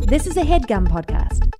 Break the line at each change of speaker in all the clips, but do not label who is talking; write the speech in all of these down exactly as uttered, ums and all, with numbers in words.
This is a HeadGum podcast.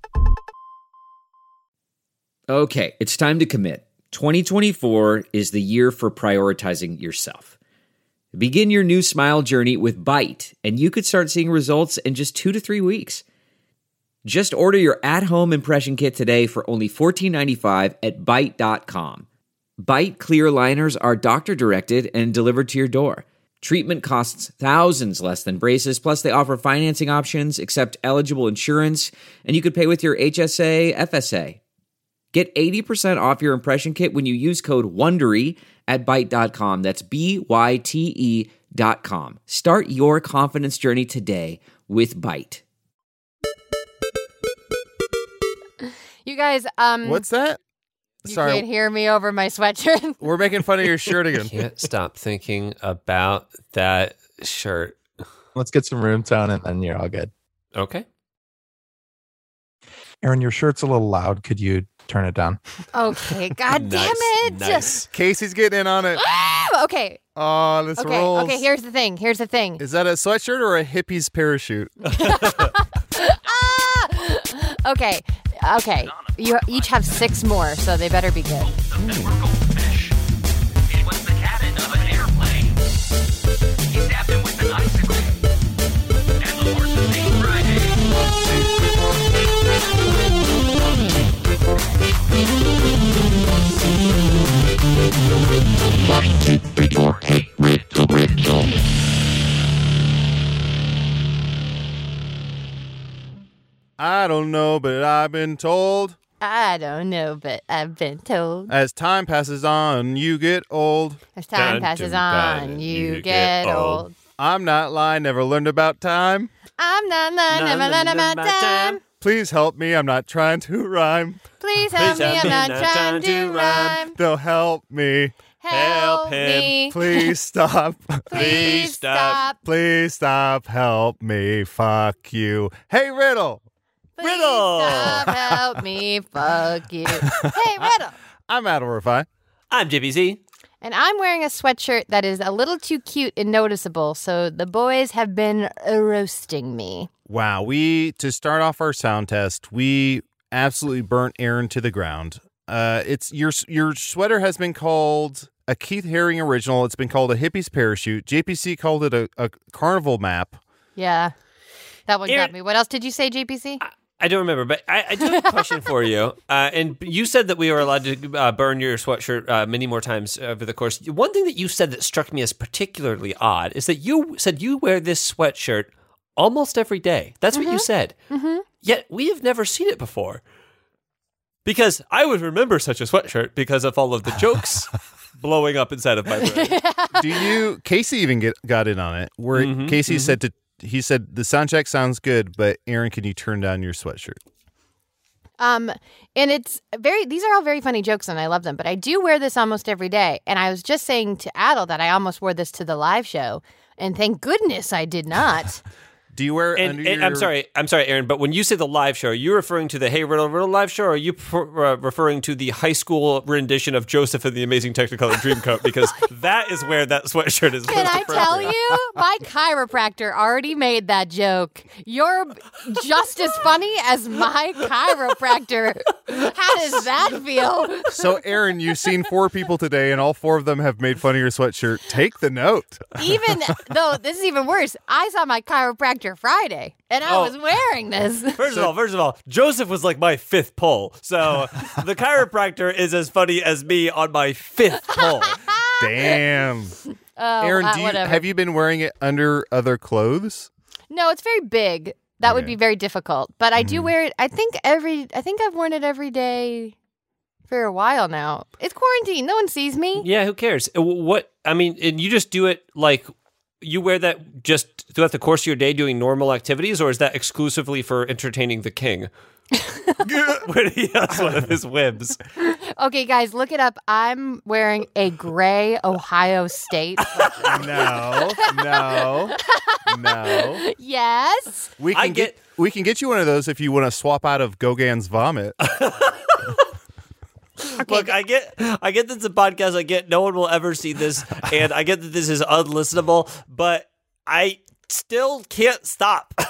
Okay, it's time to commit. twenty twenty-four is the year for prioritizing yourself. Begin your new smile journey with Byte, and you could start seeing results in just two to three weeks. Just order your at-home impression kit today for only fourteen ninety-five at byte dot com. Byte clear aligners are doctor-directed and delivered to your door. Treatment costs thousands less than braces, plus they offer financing options, accept eligible insurance, and you could pay with your H S A, F S A. Get eighty percent off your impression kit when you use code WONDERY at byte dot com. That's B Y T E dot com. Start your confidence journey today with Byte.
You guys, um...
What's that?
You
Sorry.
can't hear me over my sweatshirt.
We're making fun of your shirt again.
Can't stop thinking about that shirt.
Let's get some room tone and then you're all good.
Okay.
Aaron, your shirt's a little loud. Could you turn it down?
Okay, god
Nice,
damn it.
Nice.
Casey's getting in on it.
Ah, okay,
Oh, this
okay,
rolls.
okay, here's the thing. Here's the thing.
Is that a sweatshirt or a hippie's parachute?
Ah! Okay, okay. You each have six more, so they better be good.
I don't know, but I've been told.
I don't know, but I've been told.
As time passes on, you get old.
As time
Dun,
passes
dun,
on,
dun,
you,
you
get,
get
old.
old.
I'm not lying, never learned about time.
I'm not lying,
None
never learned
of
about
my
time.
time.
Please help me, I'm not trying to rhyme.
Please help
Please
me,
help
I'm
me,
not
not
trying to rhyme.
They'll help me.
Help
him.
me.
Please stop.
Please stop.
Please stop. Help me. Fuck you. Hey, Riddle.
Please
Riddle.
stop, help me, fuck you. Hey, Riddle.
I'm Adel Rafai.
I'm J B Z.
And I'm wearing a sweatshirt that is a little too cute and noticeable, so the boys have been roasting me.
Wow. We, to start off our sound test, we absolutely burnt Aaron to the ground. Uh, it's your your sweater has been called a Keith Haring original. It's been called a hippie's parachute. J P C called it a, a carnival map.
Yeah, that one
Aaron-
got me. What else did you say, J P C?
I don't remember, but I, I do have a question for you. Uh, and you said that we were allowed to uh, burn your sweatshirt uh, many more times over the course. One thing that you said that struck me as particularly odd is that you said you wear this sweatshirt almost every day. That's what you said.
Mm-hmm.
Yet we have never seen it before. Because I would remember such a sweatshirt because of all of the jokes blowing up inside of my brain.
Do you? Casey even get got in on it. Where
Mhm,
Casey
mhm.
said to he said the sound check sounds good, but Aaron, can you turn down your sweatshirt?
Um, and it's very, these are all very funny jokes and I love them, but I do wear this almost every day. And I was just saying to Adel that I almost wore this to the live show, and thank goodness I did not.
Do you wear
And,
under
and
your?
I'm sorry, I'm sorry, Aaron, but when you say the live show, are you referring to the Hey Riddle Riddle live show, or are you pr- uh, referring to the high school rendition of Joseph and the Amazing Technicolor Dreamcoat? Because that is where that sweatshirt is.
Can
most
I tell
appropriate.
you? My chiropractor already made that joke. You're just as funny as my chiropractor. How does that feel?
So, Aaron, you've seen four people today, and all four of them have made fun of your sweatshirt. Take the note.
Even though this is even worse, I saw my chiropractor Friday, and I
Oh.
was wearing this.
First of all, first of all, Joseph was like my fifth pull, so the chiropractor is as funny as me on my fifth pull.
Damn.
Oh,
Aaron,
uh,
do you,
whatever.
have you been wearing it under other clothes?
No, it's very big. That would
Okay.
be very difficult. But I
Mm-hmm.
do wear it. I think every. I think I've worn it every day for a while now. It's quarantine. No one sees me.
Yeah, who cares? Uh, What I mean, and you just do it like you wear that just throughout the course of your day doing normal activities, or is that exclusively for entertaining the king? When he has one of his whims.
Okay, guys, look it up. I'm wearing a gray Ohio State.
No, no, no.
Yes.
We
I
can get,
get-
we can get you one of those if you want to swap out of Gauguin's vomit.
Look, I get, I get that it's a podcast. I get no one will ever see this, and I get that this is unlistenable, but I still can't stop.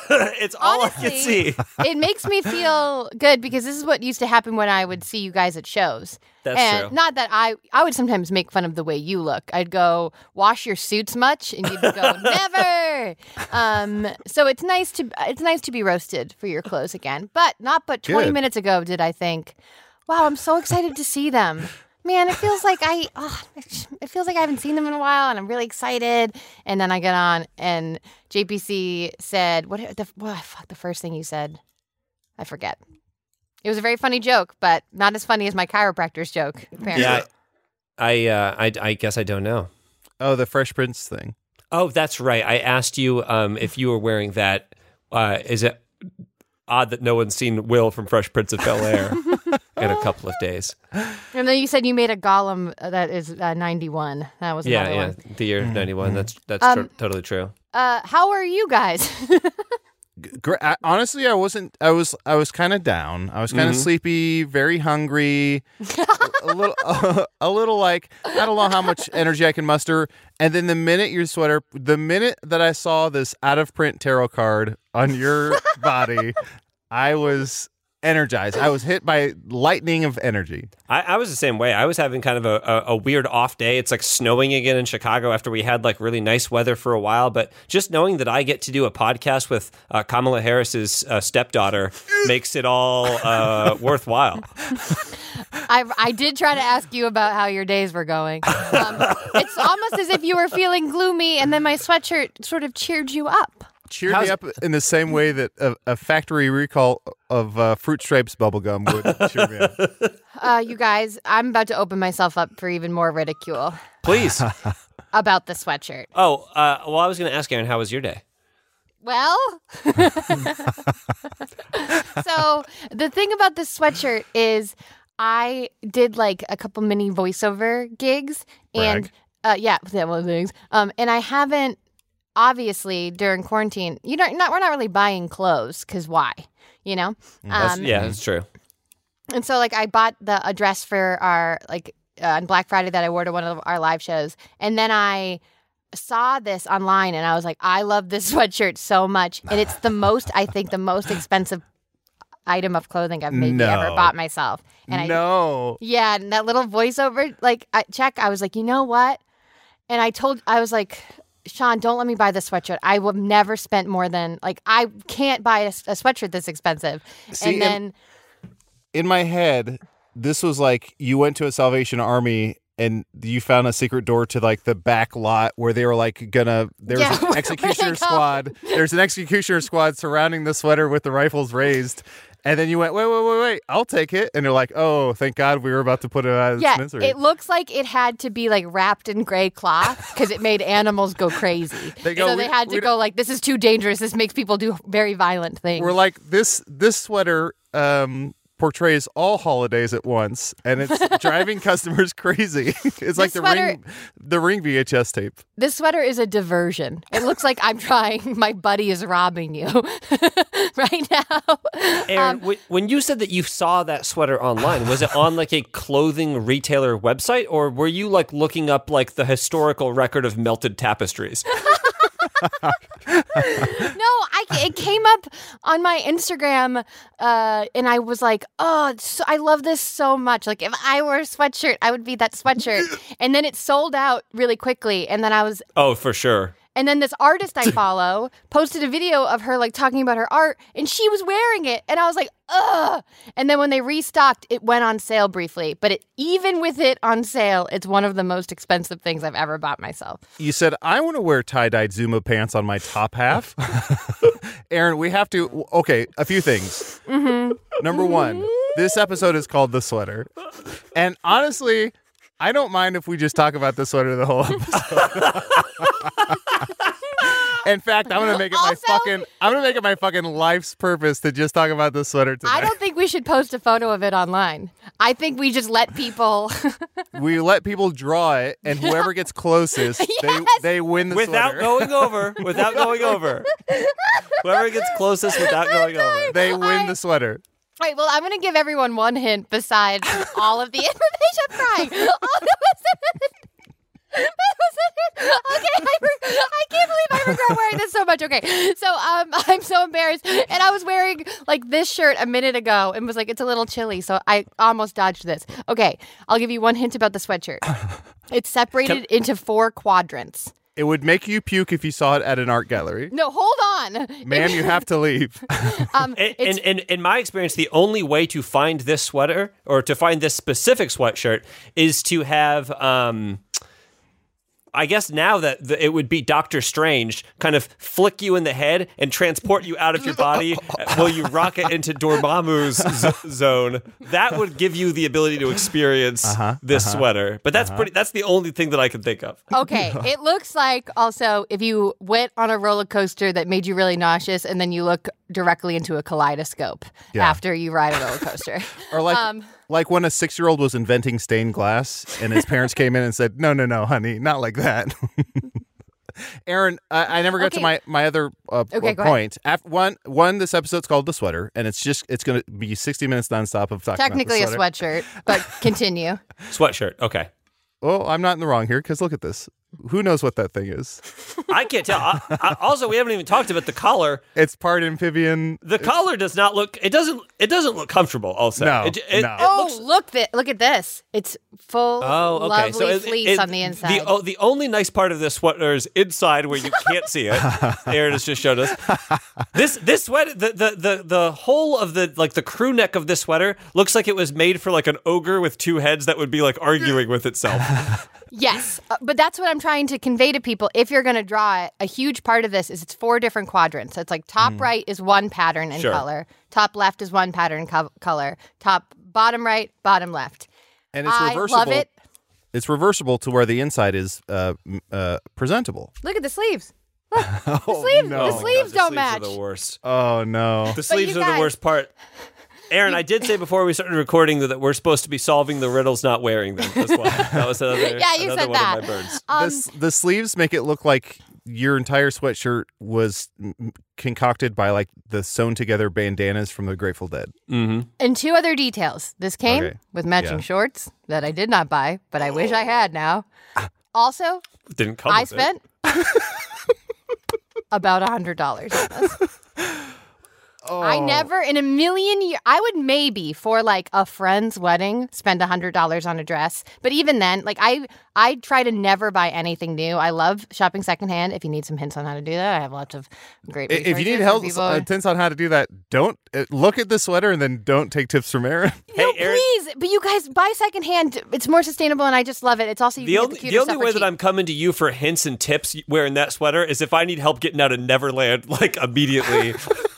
it's all
Honestly,
I can see.
It makes me feel good because this is what used to happen when I would see you guys at shows.
That's
and
true.
Not that I, I would sometimes make fun of the way you look. I'd go, wash your suits much, and you'd go, never. Um, so it's nice to it's nice to be roasted for your clothes again. But not but twenty
Good.
minutes ago did I think, wow, I'm so excited to see them. Man, it feels like I, oh, it feels like I haven't seen them in a while, and I'm really excited. And then I get on, and J P C said, "What? The well, fuck, the first thing you said, I forget." It was a very funny joke, but not as funny as my chiropractor's joke. Apparently.
Yeah, I, uh, I, I guess I don't know.
Oh, the Fresh Prince thing.
Oh, that's right. I asked you um, if you were wearing that. Uh, is it odd that no one's seen Will from Fresh Prince of Bel-Air in a couple of days?
And then you said you made a golem that is uh, ninety-one. That was
Yeah,
another
yeah.
one.
The year ninety-one. That's that's
Um,
tr- totally true.
Uh, how are you guys?
Gr- I, honestly, I wasn't. I was. I was kind of down. I was kind of
Mhm.
sleepy, very hungry, a, a little, uh, a little like I don't know how much energy I can muster. And then the minute your sweater, the minute that I saw this out of print tarot card on your body, I was energized. I was hit by lightning of energy.
I, I was the same way. I was having kind of a, a, a weird off day. It's like snowing again in Chicago after we had like really nice weather for a while. But just knowing that I get to do a podcast with uh, Kamala Harris's uh, stepdaughter makes it all uh, worthwhile.
I, I did try to ask you about how your days were going. Um, it's almost as if you were feeling gloomy, and then my sweatshirt sort of cheered you up.
Cheered
How's-
me up in the same way that a, a factory recall of uh, Fruit Stripes bubblegum would cheer me up.
Uh, you guys, I'm about to open myself up for even more ridicule
Please.
about the sweatshirt.
Oh, uh, well, I was going to ask Aaron, how was your day?
Well, so the thing about this sweatshirt is I did like a couple mini voiceover gigs and
Brag.
uh, yeah, that was things. Um, and I haven't obviously during quarantine. You know, not we're not really buying clothes because why? You know,
That's,
um,
yeah, that's true.
and so like I bought the a dress for our like uh, on Black Friday that I wore to one of our live shows, and then I saw this online and I was like, I love this sweatshirt so much, and it's the most I think the most expensive item of clothing I've maybe
No.
ever bought myself. And I
no.
yeah, and that little voiceover like I, check, I was like, you know what? And I told I was like, Sean, don't let me buy this sweatshirt. I will never spent more than like I can't buy a, a sweatshirt this expensive.
See,
and then
In my head, this was like you went to a Salvation Army and you found a secret door to like the back lot where they were like gonna there's
Yeah,
an
where they
executioner
go.
squad. There's an executioner squad surrounding the sweater with the rifles raised. And then you went, wait, wait, wait, wait, I'll take it. And they're like, oh, thank God we were about to put it out of its
yeah,
misery.
it looks like it had to be like wrapped in gray cloth because it made animals go crazy.
They go,
so they
"We-
had to
we
go like, this is too dangerous. This makes people do very violent things.
We're like, this this sweater um, portrays all holidays at once, and it's driving customers crazy. It's like the
sweater-
ring the ring V H S tape.
This sweater is a diversion. It looks like I'm trying. My buddy is robbing you right now.
Aaron, wh- when you said that you saw that sweater online, was it on like a clothing retailer website, or were you like looking up like the historical record of melted tapestries?
No, I it came up on my Instagram, uh, and I was like, "Oh, so, I love this so much! Like, if I wore a sweatshirt, I would be that sweatshirt." And then it sold out really quickly, and then I was,
Oh, for sure.
and then this artist I follow posted a video of her like talking about her art, and she was wearing it, and I was like, "Ugh!" And then when they restocked, it went on sale briefly, but it, even with it on sale, it's one of the most expensive things I've ever bought myself.
You said, I want to wear tie-dyed Zuma pants on my top half. Aaron, we have to, okay, a few things.
Mm-hmm.
Number one, this episode is called The Sweater. And honestly, I don't mind if we just talk about the sweater the whole episode. In fact, I'm gonna make it my
Also-
fucking I'm gonna make it my fucking life's purpose to just talk about the sweater today.
I don't think we should post a photo of it online. I think we just let people.
We let people draw it, and whoever gets closest,
Yes.
they they win the
Without
sweater.
going over, without going over. Whoever gets closest without going over.
They win
I-
the sweater.
Right, well, I'm going to give everyone one hint besides all of the information. I'm trying. All of Okay, I, re- I can't believe I regret wearing this so much. Okay, so um, I'm so embarrassed, and I was wearing like this shirt a minute ago, and was like, it's a little chilly, so I almost dodged this. Okay, I'll give you one hint about the sweatshirt. It's separated Can- into four quadrants.
It would make you puke if you saw it at an art gallery.
No, hold on,
ma'am. You have to leave.
um,
in, in, in, in my experience, the only way to find this sweater or to find this specific sweatshirt is to have. Um, I guess now that the, it would be Doctor Strange kind of flick you in the head and transport you out of your body while you rocket into Dormammu's z- zone. That would give you the ability to experience
uh-huh,
this
uh-huh,
sweater. But that's
uh-huh.
pretty. That's the only thing that I can think of.
Okay, it looks like also if you went on a roller coaster that made you really nauseous, and then you look directly into a kaleidoscope
Yeah.
after you ride a roller coaster.
Or like.
Um,
Like when a six-year-old was inventing stained glass and his parents came in and said, no, no, no, honey, not like that. Aaron, I, I never got
Okay.
to my, my other uh,
Okay, go
point. Af- one, one, this episode's called The Sweater, and it's just it's going to be sixty minutes nonstop of talking
technically a
about the sweater.
sweatshirt, but continue.
Sweatshirt. Okay.
Oh, I'm not in the wrong here because look at this. Who knows what that thing is?
I can't tell. I, I, also, we haven't even talked about the collar.
It's part amphibian.
The collar does not look. It doesn't. It doesn't look comfortable. Also,
No,
It, it,
no.
it
Oh,
looks,
look! Th- look at this. It's full,
Oh, okay.
lovely
So it,
fleece
it-
on the inside.
The, oh, the only nice part of this sweater is inside where you can't see it. Aaron has just showed us. This this sweater, the, the the the whole of the like the crew neck of this sweater looks like it was made for like an ogre with two heads that would be like arguing with itself.
Yes, uh, but that's what I'm trying to convey to people. If you're going to draw it, a huge part of this is it's four different quadrants. So it's like top right is one pattern and
Sure.
color, top left is one pattern co- color, top bottom right, bottom left.
And it's
I
reversible.
love it.
It's reversible to where the inside is uh, m- uh, presentable.
Look at the sleeves. Look, the
Oh,
sleeves,
no.
the sleeves
The
don't
sleeves
match.
Are the worst.
Oh, no.
The sleeves
you
are
guys-
the worst part. Aaron, I did say before we started recording that, that we're supposed to be solving the riddles, not wearing them as well. That was another,
Yeah, you
another
said
one
that.
of my burns.
Um,
the, s- the sleeves make it look like your entire sweatshirt was m- concocted by like the sewn together bandanas from the Grateful Dead.
Mm-hmm.
And two other details. This came
Okay.
with matching
Yeah.
shorts that I did not buy, but I wish I had now. Also,
Didn't come
I
with it.
spent about one hundred dollars on this.
Oh.
I never in a million years, I would maybe for like a friend's wedding spend one hundred dollars on a dress. But even then, like I I try to never buy anything new. I love shopping secondhand. If you need some hints on how to do that, I have lots of great
If you
resources
need
for
help,
people.
uh, hints on how to do that, don't uh, look at the sweater and then don't take tips from Aaron.
No,
Hey, Aaron-
please. But you guys buy secondhand. It's more sustainable, and I just love it. It's also you
The
can
only,
get the,
the only
stuff
way
for
that
cheap.
I'm coming to you for hints and tips wearing that sweater is if I need help getting out of Neverland, like immediately.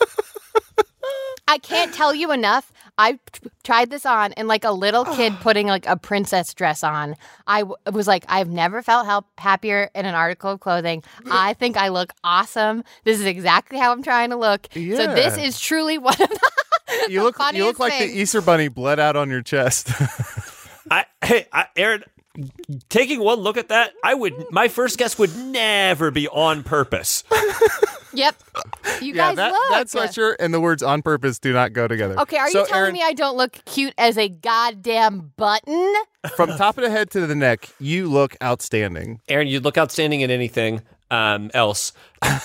I can't tell you enough. I t- tried this on, and like a little kid putting like a princess dress on, I w- was like, I've never felt help happier in an article of clothing. I think I look awesome. This is exactly how I'm trying to look. So this
Yeah.
is truly one of the
You look, you
funniest
look like
things.
the Easter Bunny bled out on your chest.
I, hey, I, Aaron, taking one look at that, I would. My first guess would never be on purpose.
Yep. You
yeah,
guys
that,
look.
that sweatshirt and the words "on purpose" do not go together.
Okay, are
So,
you telling
Aaron,
me I don't look cute as a goddamn button?
from top of the head to the neck, you look outstanding.
Aaron, you'd look outstanding in anything um, else.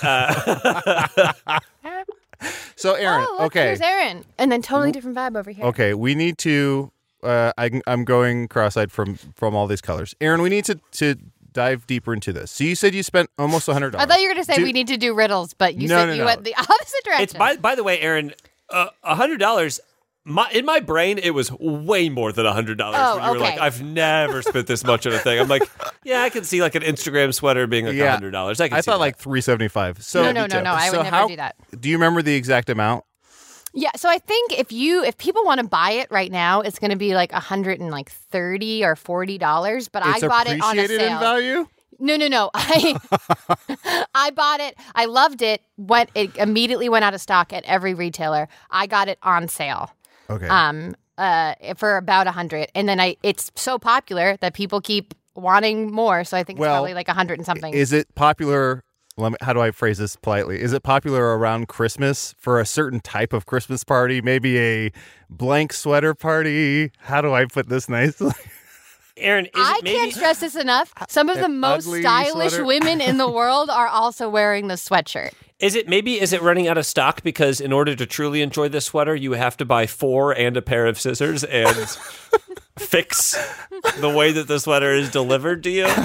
So, Aaron,
Oh, look,
okay,
here's Aaron. And then totally different vibe over here.
okay, we need to. Uh, I, I'm going cross-eyed from from all these colors. Aaron, we need to to dive deeper into this. So you said you spent almost a hundred
I
dollars.
thought you were going to say we need to do riddles, but you
No,
said
no,
you
no.
went the opposite direction.
It's by by the way, Aaron, a uh, hundred dollars. My in my brain, it was way more than a hundred dollars.
Oh,
when you were like,
okay.
I've never spent this much on a thing. I'm like, yeah, I can see like an Instagram sweater being like a
Yeah.
hundred dollars. I can
I
see
thought
that.
like three seventy-five. So
No, no, no, no, I would
so
never
how-
do that.
Do you remember the exact amount?
Yeah, so I think if you if people want to buy it right now, it's going to be like a hundred and like thirty or forty dollars. But
It's
I bought it on a
appreciated
sale.
in value.
No, no, no. I I bought it. I loved it. Went it immediately went out of stock at every retailer. I got it on sale.
Okay.
Um, uh, for about a hundred, and then I it's so popular that people keep wanting more. So I think
Well,
it's probably like a hundred and something.
Is it popular? Let me, how do I phrase this politely? Is it popular around Christmas for a certain type of Christmas party? Maybe a blank sweater party? How do I put this nicely?
Aaron, is
I
it maybe
can't stress this enough. Some of the
An
most
ugly
stylish
sweater.
women in the world are also wearing the sweatshirt.
is it maybe is it running out of stock because in order to truly enjoy this sweater, you have to buy four and a pair of scissors and fix the way that the sweater is delivered to you?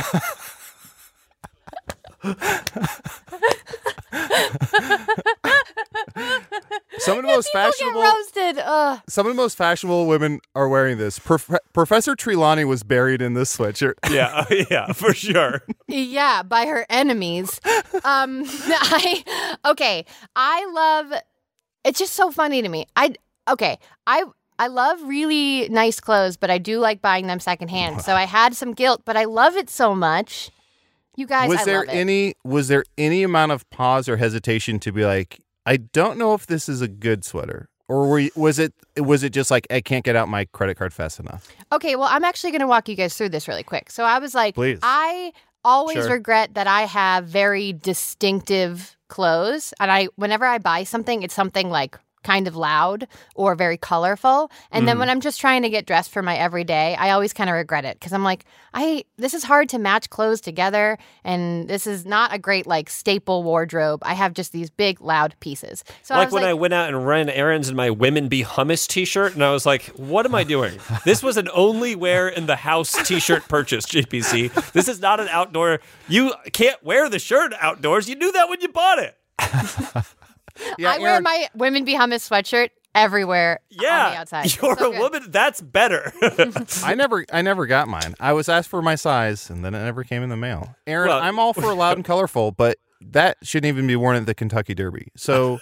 Some of the most
People get
fashionable
roasted. Ugh.
some of the most fashionable women are wearing this. Prof- Professor Trelawney was buried in this sweatshirt.
Yeah, yeah, for sure.
Yeah, by her enemies. Um, I okay. I love. It's just so funny to me. I okay. I I love really nice clothes, but I do like buying them secondhand. So I had some guilt, but I love it so much. You guys,
was
I
there
love it.
any was there any amount of pause or hesitation to be like, I don't know if this is a good sweater, or were you, was it was it just like I can't get out my credit card fast enough?
Okay, well, I'm actually going to walk you guys through this really quick. So I was like,
Please.
I always
Sure.
regret that I have very distinctive clothes, and I whenever I buy something, it's something like kind of loud or very colorful. And then when I'm just trying to get dressed for my everyday, I always kind of regret it because I'm like, I this is hard to match clothes together, and this is not a great like staple wardrobe. I have just these big loud pieces. So I
Like
was
when
like,
I went out and ran errands in my Women Be Hummus t-shirt, and I was like, what am I doing? This was an only wear in the house t-shirt purchase, J P C. This is not an outdoor. You can't wear the shirt outdoors. You knew that when you bought it.
Yeah,
I wear
Aaron,
my Women Be Hummus sweatshirt everywhere on the
Yeah,
outside. It's
you're
so
a
good.
woman. That's better.
I never I never got mine. I was asked for my size, and then it never came in the mail. Aaron,
Well-
I'm all for loud and colorful, but that shouldn't even be worn at the Kentucky Derby. So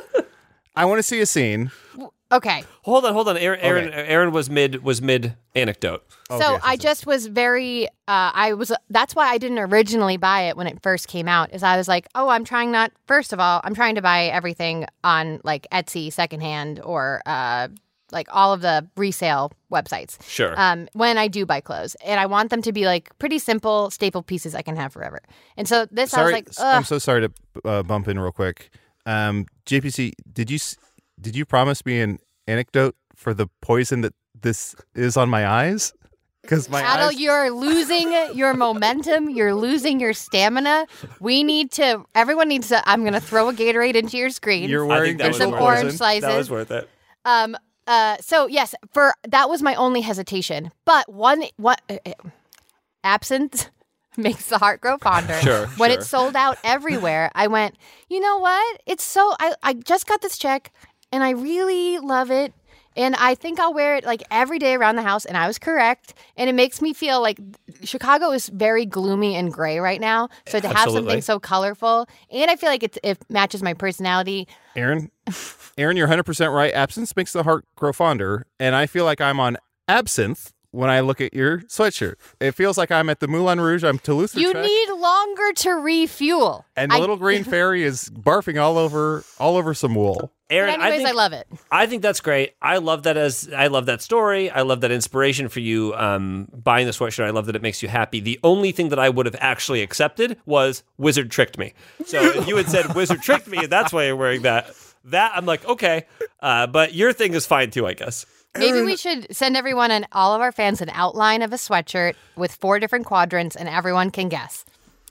I want to see a scene.
Okay.
hold on, hold on. Aaron, Aaron,
Okay.
Aaron was mid was mid anecdote.
So
Okay,
I just was very, uh, I was, that's why I didn't originally buy it when it first came out, is I was like, oh, I'm trying not, first of all, I'm trying to buy everything on like Etsy secondhand or uh, like all of the resale websites.
Sure.
Um, when I do buy clothes. And I want them to be like pretty simple staple pieces I can have forever. And so this, I was
Sorry,
like,
I'm
ugh.
so sorry to uh, bump in real quick. Um, J P C, did you s- did you promise me an anecdote for the poison that this is on my eyes? Because my
Adel,
eyes.
you're losing your momentum. You're losing your stamina. We need to, everyone needs to, I'm going to throw a Gatorade into your screen.
You're
I
wearing
think that was
visual
some
worth
orange
it.
slices.
That was worth it.
Um. Uh. So yes, for that was my only hesitation. But one, what uh, uh, absence makes the heart grow fonder.
Sure,
When
sure.
it sold out everywhere, I went. You know what? It's so. I I just got this check, and I really love it. And I think I'll wear it like every day around the house. And I was correct. And it makes me feel like Chicago is very gloomy and gray right now. So to have
Absolutely.
something so colorful, and I feel like it, it matches my personality.
Aaron, Aaron, you're one hundred percent right. Absence makes the heart grow fonder, and I feel like I'm on absinthe when I look at your sweatshirt. It feels like I'm at the Moulin Rouge. I'm Toulouse-Lautrec,
You need longer to refuel.
and the
I-
little green fairy is barfing all over all over some wool.
Aaron,
But anyways,
I, think,
I love it.
I think that's great. I love that as I love that story. I love that inspiration for you um, buying the sweatshirt. I love that it makes you happy. The only thing that I would have actually accepted was Wizard tricked me. So if you had said Wizard tricked me, and that's why you're wearing that. That I'm like, okay, uh, but your thing is fine too, I guess.
Maybe we should send everyone and all of our fans an outline of a sweatshirt with four different quadrants, and everyone can guess.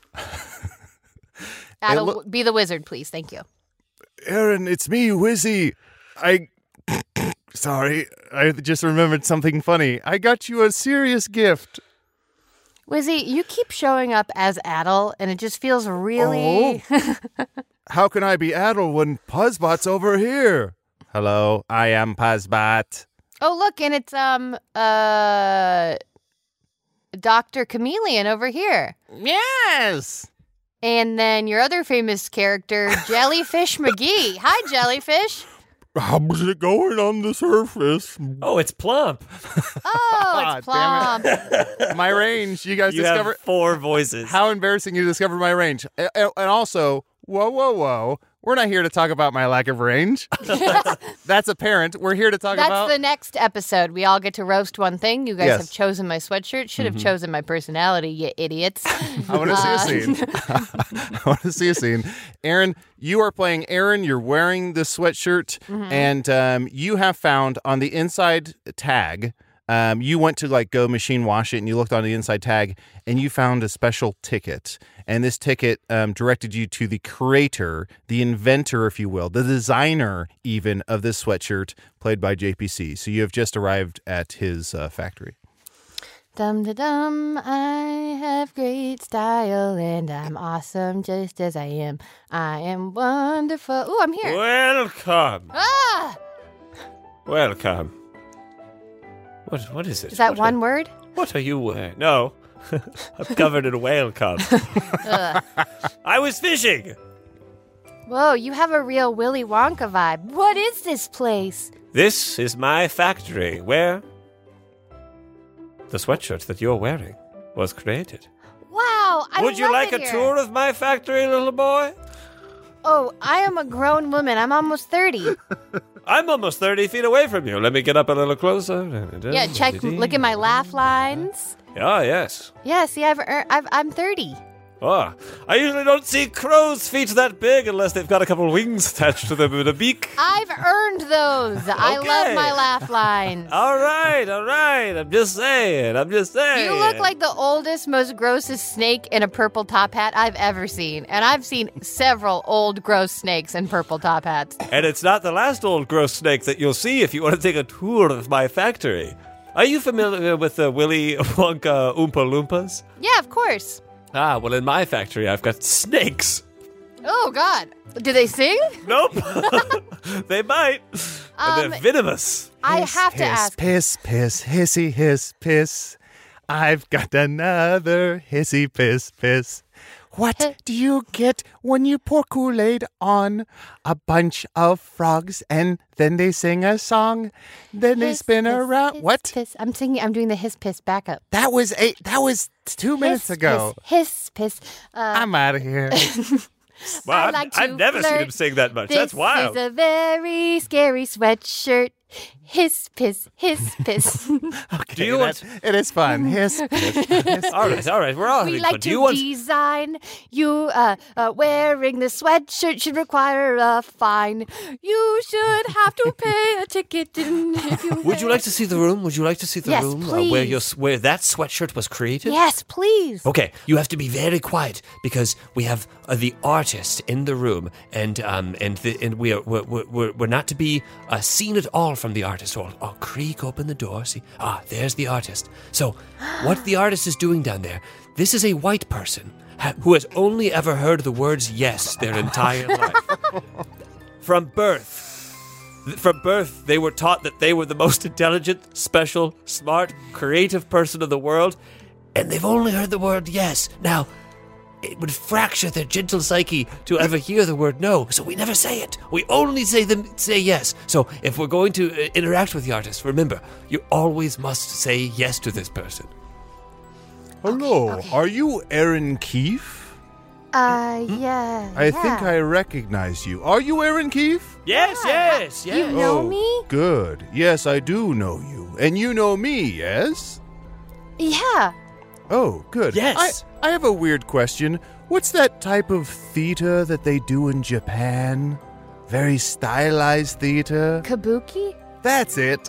Adel,
loo-
be the wizard, please. Thank you.
Aaron, it's me, Wizzy. I. Sorry, I just remembered something funny. I got you a serious gift.
Wizzy, you keep showing up as Adel, and it just feels really.
How can I be Adel when Puzzbot's over here? Hello, I am Puzzbot.
Oh, look, and it's um uh Doctor Chameleon over here.
Yes.
And then your other famous character, Jellyfish McGee. Hi, Jellyfish.
How's it going on the surface?
Oh, it's plump.
Oh, it's
Ah,
Plum.
My range. You guys
You
discover
have four voices.
how embarrassing you discovered my range. A- a- And also, whoa, whoa, whoa. We're not here to talk about my lack of range. That's apparent. We're here to talk
That's
about
the next episode. We all get to roast one thing. You guys
Yes.
have chosen my sweatshirt. Should have chosen my personality, you idiots.
I want to see a scene. I want to see a scene. Aaron, you are playing Aaron. You're wearing the sweatshirt, and um, you have found on the inside tag Um, you went to like go machine wash it, and you looked on the inside tag, and you found a special ticket. And this ticket um, directed you to the creator, the inventor, if you will, the designer even of this sweatshirt, played by J P C. So you have just arrived at his uh, factory.
Dum da dum, I have great style and I'm awesome just as I am. I am wonderful. Ooh, I'm here.
Welcome.
Ah!
Welcome. What? What is it?
Is that
what
one
are,
word?
What are you wearing? No. I'm covered in whale cum. I was fishing.
Whoa, you have a real Willy Wonka vibe. What is this place?
This is my factory where the sweatshirt that you're wearing was created.
Wow, I
Would you
love
like
it
a
here.
tour of my factory, little boy?
Oh, I am a grown woman. I'm almost thirty.
I'm almost thirty feet away from you. Let me get up a little closer.
Yeah, check. Look at my laugh lines.
Ah, yes.
Yeah, see, I've, ear- I've I'm thirty.
Oh, I usually don't see crow's feet that big unless they've got a couple wings attached to them with a beak.
I've earned those. I
Okay.
love my laugh lines.
All right, all right. I'm just saying. I'm just saying.
You look like the oldest, most grossest snake in a purple top hat I've ever seen. And I've seen several old, gross snakes in purple top hats.
And it's not the last old gross snake that you'll see if you want to take a tour of my factory. Are you familiar with the Willy Wonka Oompa Loompas?
Yeah, of course.
Ah, well, in my factory, I've got snakes.
Oh, God. Do they sing?
Nope. They bite.
Um,
and they're venomous.
I have to
hiss,
ask.
Piss, piss, hissy, hiss, piss. I've got another hissy, piss, piss. What do you get when you pour Kool-Aid on a bunch of frogs and then they sing a song? Then they
Hiss,
spin
piss,
around.
hiss,
What?
Piss. I'm singing. I'm doing the hiss piss backup.
That was eight. That was two minutes
Hiss,
ago.
Piss, hiss, piss. Uh,
I'm out of here.
Well,
I
I've,
like to
I've never seen
flirt.
him sing that much.
This
That's wild.
is a very scary sweatshirt. Hiss, piss, hiss, piss.
Do you want?
That- it is fun. Hiss, piss, hiss.
All right, all right. We're all
We
having
like
fun. Do
to
you want?
design. You uh, uh, wearing the sweatshirt should require a fine. You should have to pay a ticket. And if you
Would you like to see the room? Would you like to see the
Yes,
room uh, where your
please.
where that sweatshirt was created?
Yes, please.
Okay, you have to be very quiet because we have uh, the artist in the room, and um, and the, and we are we're, we're, we're not to be uh, seen at all from the artist. Or I'll creak open the door. See, ah, there's the artist. So, what the artist is doing down there? This is a white person ha- who has only ever heard the words "yes" their entire life. From birth, from birth, they were taught that they were the most intelligent, special, smart, creative person in the world, and they've only heard the word yes. Now, it would fracture their gentle psyche to ever hear the word no, so we never say it. We only say them say yes. So if we're going to uh, interact with the artist, remember, you always must say yes to this person.
Hello, are you Aaron Keefe?
Uh, yeah.
I
yeah.
think I recognize you. Are you Aaron Keefe?
Yes, yes, yes.
You know
Oh,
me?
Good. Yes, I do know you. And you know me, yes?
Yeah.
Oh, good.
Yes.
I, I have a weird question. What's that type of theater that they do in Japan? Very stylized theater?
Kabuki?
That's it.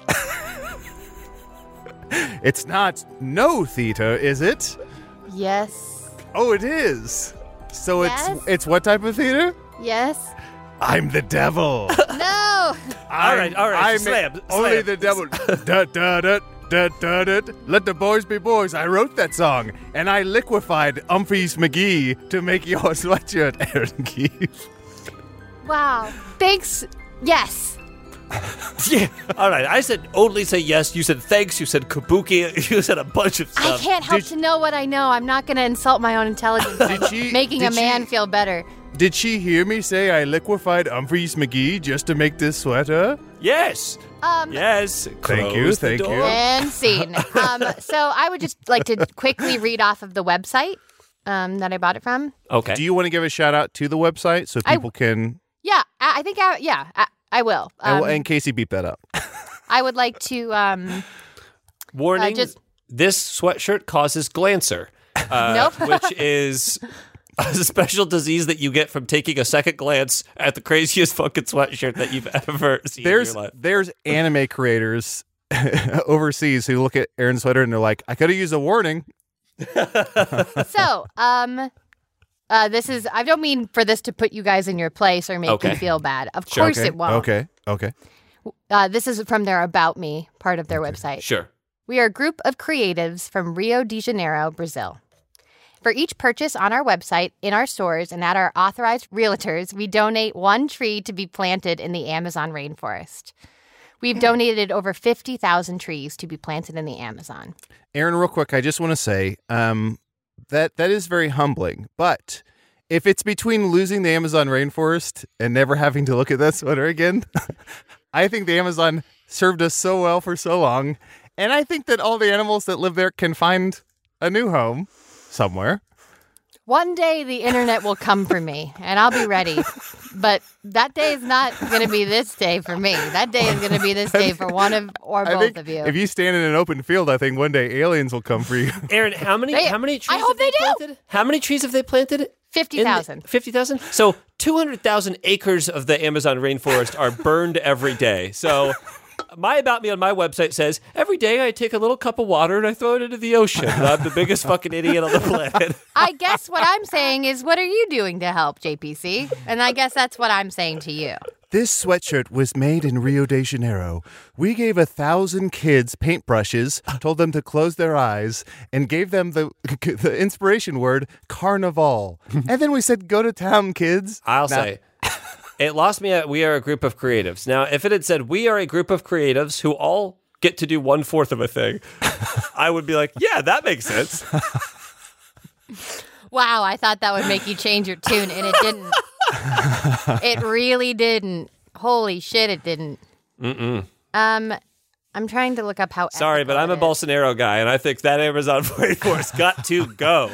It's not no theater, is it?
Yes.
Oh, it is. So
Yes.
it's it's what type of theater?
Yes.
I'm the devil.
No.
All right, all right,
I'm
slam,
only
slam.
the devil. da, da, da, da, da, da. Let the boys be boys. I wrote that song, and I liquefied Humphreys McGee to make your sweatshirt, Aaron Keefe.
Wow. Thanks. Yes.
Yeah. All right. I said only say yes. You said thanks. You said kabuki. You said a bunch of
I
stuff.
can't help
Did-
to know what I know. I'm not going to insult my own intelligence by
Did she-
making a
did
man
she-
feel better.
Did she hear me say I liquefied Humphreys McGee just to make this sweater?
Yes.
Um,
Yes.
Thank you,
Close the
thank you.
door.
And scene. Um, so I would just like to quickly read off of the website um, that I bought it from.
Okay.
Do you want to give a shout out to the website so
I-
people can?
Yeah, I, I think I yeah I, I will.
and,
Um,
well, and Casey beep that up.
I would like to. Um,
Warning:
Uh, just-
this sweatshirt causes glancer, uh,
Nope.
which is a special disease that you get from taking a second glance at the craziest fucking sweatshirt that you've ever seen
There's
in your life.
there's anime creators overseas who look at Aaron's sweater and they're like, I could have used a warning.
So, um, uh, this is, I don't mean for this to put you guys in your place or make
Okay.
you feel bad. Of
Sure.
course
Okay.
it won't.
Okay. Okay.
Uh, this is from their About Me part of their website.
Sure.
We are a group of creatives from Rio de Janeiro, Brazil. For each purchase on our website, in our stores, and at our authorized realtors, we donate one tree to be planted in the Amazon rainforest. We've donated over fifty thousand trees to be planted in the Amazon.
Aaron, real quick, I just want to say um, that that is very humbling. But if it's between losing the Amazon rainforest and never having to look at that sweater again, I think the Amazon served us so well for so long. And I think that all the animals that live there can find a new home somewhere.
One day the internet will come for me, and I'll be ready. But that day is not going to be this day for me. That day is going to be this day for one of or
I
both
think
of you.
if you stand in an open field, I think one day aliens will come for you.
Aaron, how many
They-
how many trees
I hope
have they,
they do.
planted? How many trees have they planted?
fifty thousand.
fifty thousand? So two hundred thousand acres of the Amazon rainforest are burned every day. So my About Me on my website says, every day I take a little cup of water and I throw it into the ocean. And I'm the biggest fucking idiot on the planet.
I guess what I'm saying is, what are you doing to help, J P C? And I guess that's what I'm saying to you.
This sweatshirt was made in Rio de Janeiro. We gave a thousand kids paintbrushes, told them to close their eyes, and gave them the the inspiration word carnival. And then we said, "Go to town, kids."
I'll
Now-
say. It lost me at we are a group of creatives. Now, if it had said we are a group of creatives who all get to do one fourth of a thing, I would be like, yeah, that makes sense.
Wow, I thought that would make you change your tune, and it didn't. It really didn't. Holy shit, it didn't.
Mm-mm.
Um, I'm trying to look up how.
Sorry, but I'm a
ethical it is.
Bolsonaro guy, and I think that Amazon rainforest got to go.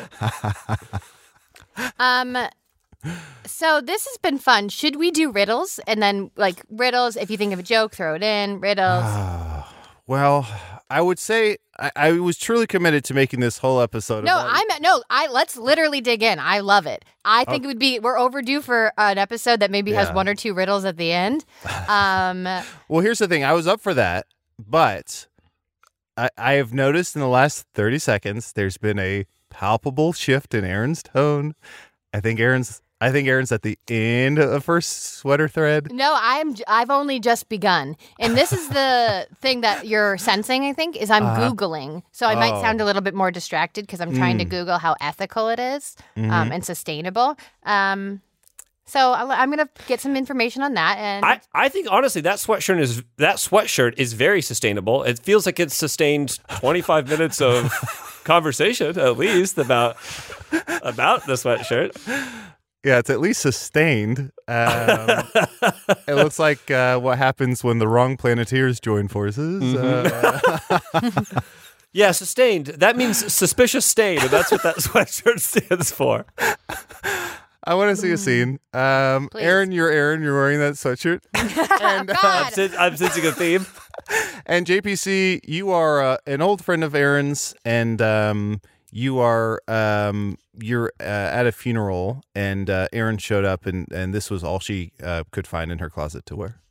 Um, so this has been fun. Should we do riddles and then like riddles? If you think of a joke, throw it in. Riddles.
Well, I would say I, I was truly committed to making this whole episode.
No,
about-
I'm no. I let's literally dig in. I love it. I think it would be. We're overdue for an episode that maybe has
Yeah.
one or two riddles at the end. Um,
Well, here's the thing. I was up for that, but I, I have noticed in the last thirty seconds there's been a palpable shift in Aaron's tone. I think Aaron's. I think Aaron's at the end of her sweater thread.
no, I'm. I've only just begun, and this is the thing that you're sensing. I think is I'm googling, so I might
Oh.
sound a little bit more distracted because I'm trying to Google how ethical it is um, and sustainable. Um, so I- I'm gonna get some information on that, and
I, I think honestly that sweatshirt is that sweatshirt is very sustainable. It feels like it's sustained twenty-five minutes of conversation at least about about the sweatshirt.
Yeah, it's at least sustained. Um, it looks like uh, what happens when the wrong Planeteers join forces.
Mm-hmm.
Uh,
Yeah, sustained. That means suspicious stain, and that's what that sweatshirt stands for.
I want to see a scene. Um,
Please.
Aaron, you're Aaron. You're wearing that sweatshirt. and, uh,
God.
I'm, sen- I'm sensing a theme.
and J P C, you are uh, an old friend of Aaron's, and um, you are um, you're uh, at a funeral, and uh, Aaron showed up, and, and this was all she uh, could find in her closet to wear.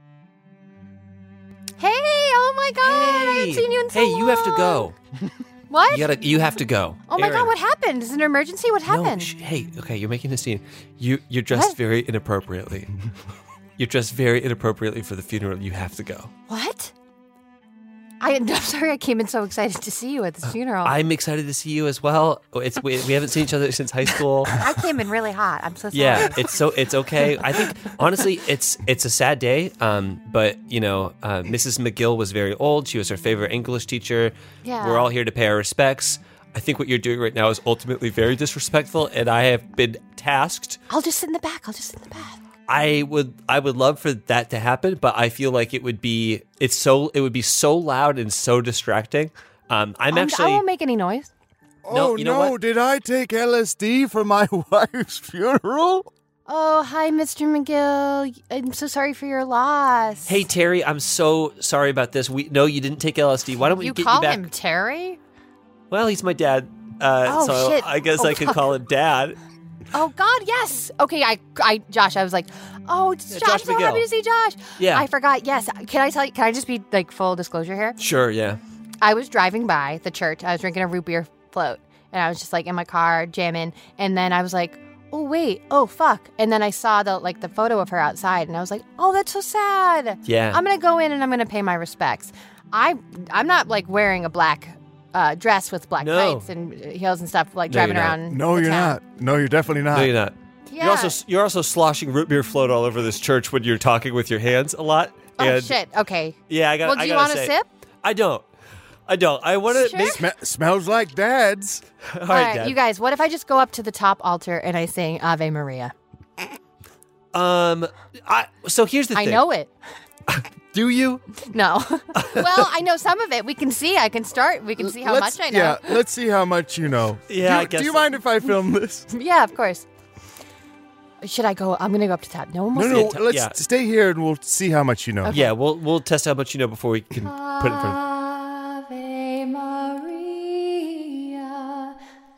hey, oh my God, I haven't seen you in so
hey, you have to
long.
go.
What?
You gotta. You have to go.
Oh my
Aaron.
God, what happened? Is it an emergency? What
No,
happened?
sh- hey, okay, you're making a scene. You you're dressed
What?
very inappropriately. You're dressed very inappropriately for the funeral. You have to go.
What? I, I'm sorry I came in so excited to see you at this funeral.
I'm excited to see you as well. Oh, It's we, we haven't seen each other since high school.
I came in really hot. I'm so sorry.
Yeah, it's so it's okay. I think honestly, it's it's a sad day. Um, but you know, uh, Missus McGill was very old. She was her favorite English teacher.
Yeah.
We're all here to pay our respects. I think what you're doing right now is ultimately very disrespectful, and I have been tasked.
I'll just sit in the back. I'll just sit in the back.
I would I would love for that to happen, but I feel like it would be it's so it would be so loud and so distracting. Um, I'm
I'm-
actually
I won't make any noise.
No,
oh
you know
no!
what?
Did I take L S D for my wife's funeral?
Oh, hi, Mister McGill. I'm so sorry for your loss.
Hey Terry, I'm so sorry about this. We no, you didn't take L S D. Why don't we
you
get
call
you back?
him Terry?
Well, he's my dad, uh,
Oh,
so
shit.
I guess
Oh,
I could
fuck.
call him Dad.
Oh God, yes. Okay, I, I, Josh, I was like, Oh,
Yeah,
Josh,
Josh
I'm so
McGill.
happy to see Josh.
Yeah.
I forgot. Yes. Can I tell you? Can I just be like full disclosure here?
Sure, yeah.
I was driving by the church. I was drinking a root beer float, and I was just like in my car jamming. And then I was like, "Oh wait, oh fuck!" And then I saw the like the photo of her outside, and I was like, "Oh, that's so sad."
Yeah.
I'm gonna go in and I'm gonna pay my respects. I I'm not like wearing a black uh, dress with black
No.
tights and heels and stuff, like
No,
driving
you're not.
around.
No,
the
you're
town.
not. No, you're definitely not.
No, you're not.
Yeah.
You're also you're also sloshing root beer float all over this church when you're talking with your hands a lot.
Oh
and
shit. Okay.
Yeah, I got.
Well, do
I
you
gotta
want a
say-
sip?
I don't. I don't. I want to.
Sure.
Make,
Sm- smells like Dad's.
all
All
right,
right,
Dad.
you guys. What if I just go up to the top altar and I sing Ave Maria?
Um. I. So here's the
I
thing.
know it.
Do you?
No. Well, I know some of it. We can see. I can start. We can see how
Let's-
much I know.
Yeah, let's see how much you know.
Yeah,
Do,
I guess
do you
so.
mind if I film this?
Yeah, of course. Should I go? I'm going to go up to top. No one will
No,
see
no,
it.
let's
Yeah.
stay here and we'll see how much you know.
Yeah. We'll we'll test how much you know before we can put it in front.
Ave Maria,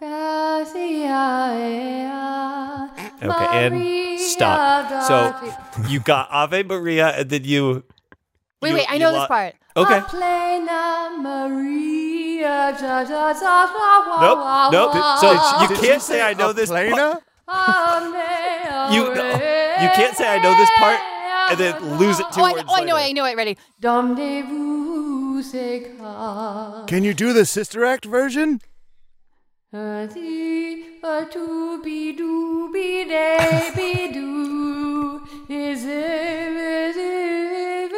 Gracia ea,
Okay, and
Maria
stop. So
Dati-
you got Ave Maria, and then you.
wait,
you-
wait, I
you
know
lo-
this part.
Okay.
A plena Maria, da, da, da, da, wa,
Nope.
wa,
Nope.
wa.
So you
Did
can't
say
say I know
a
this.
plana?
part. You no, you can't say I know this part and then lose it two
Oh, I,
words
oh, I know it.
later.
I know it. Ready? Dom de vous seca.
Can you do the Sister Act version?
A ti, a tu, be do, be day, be do. Is it, is it,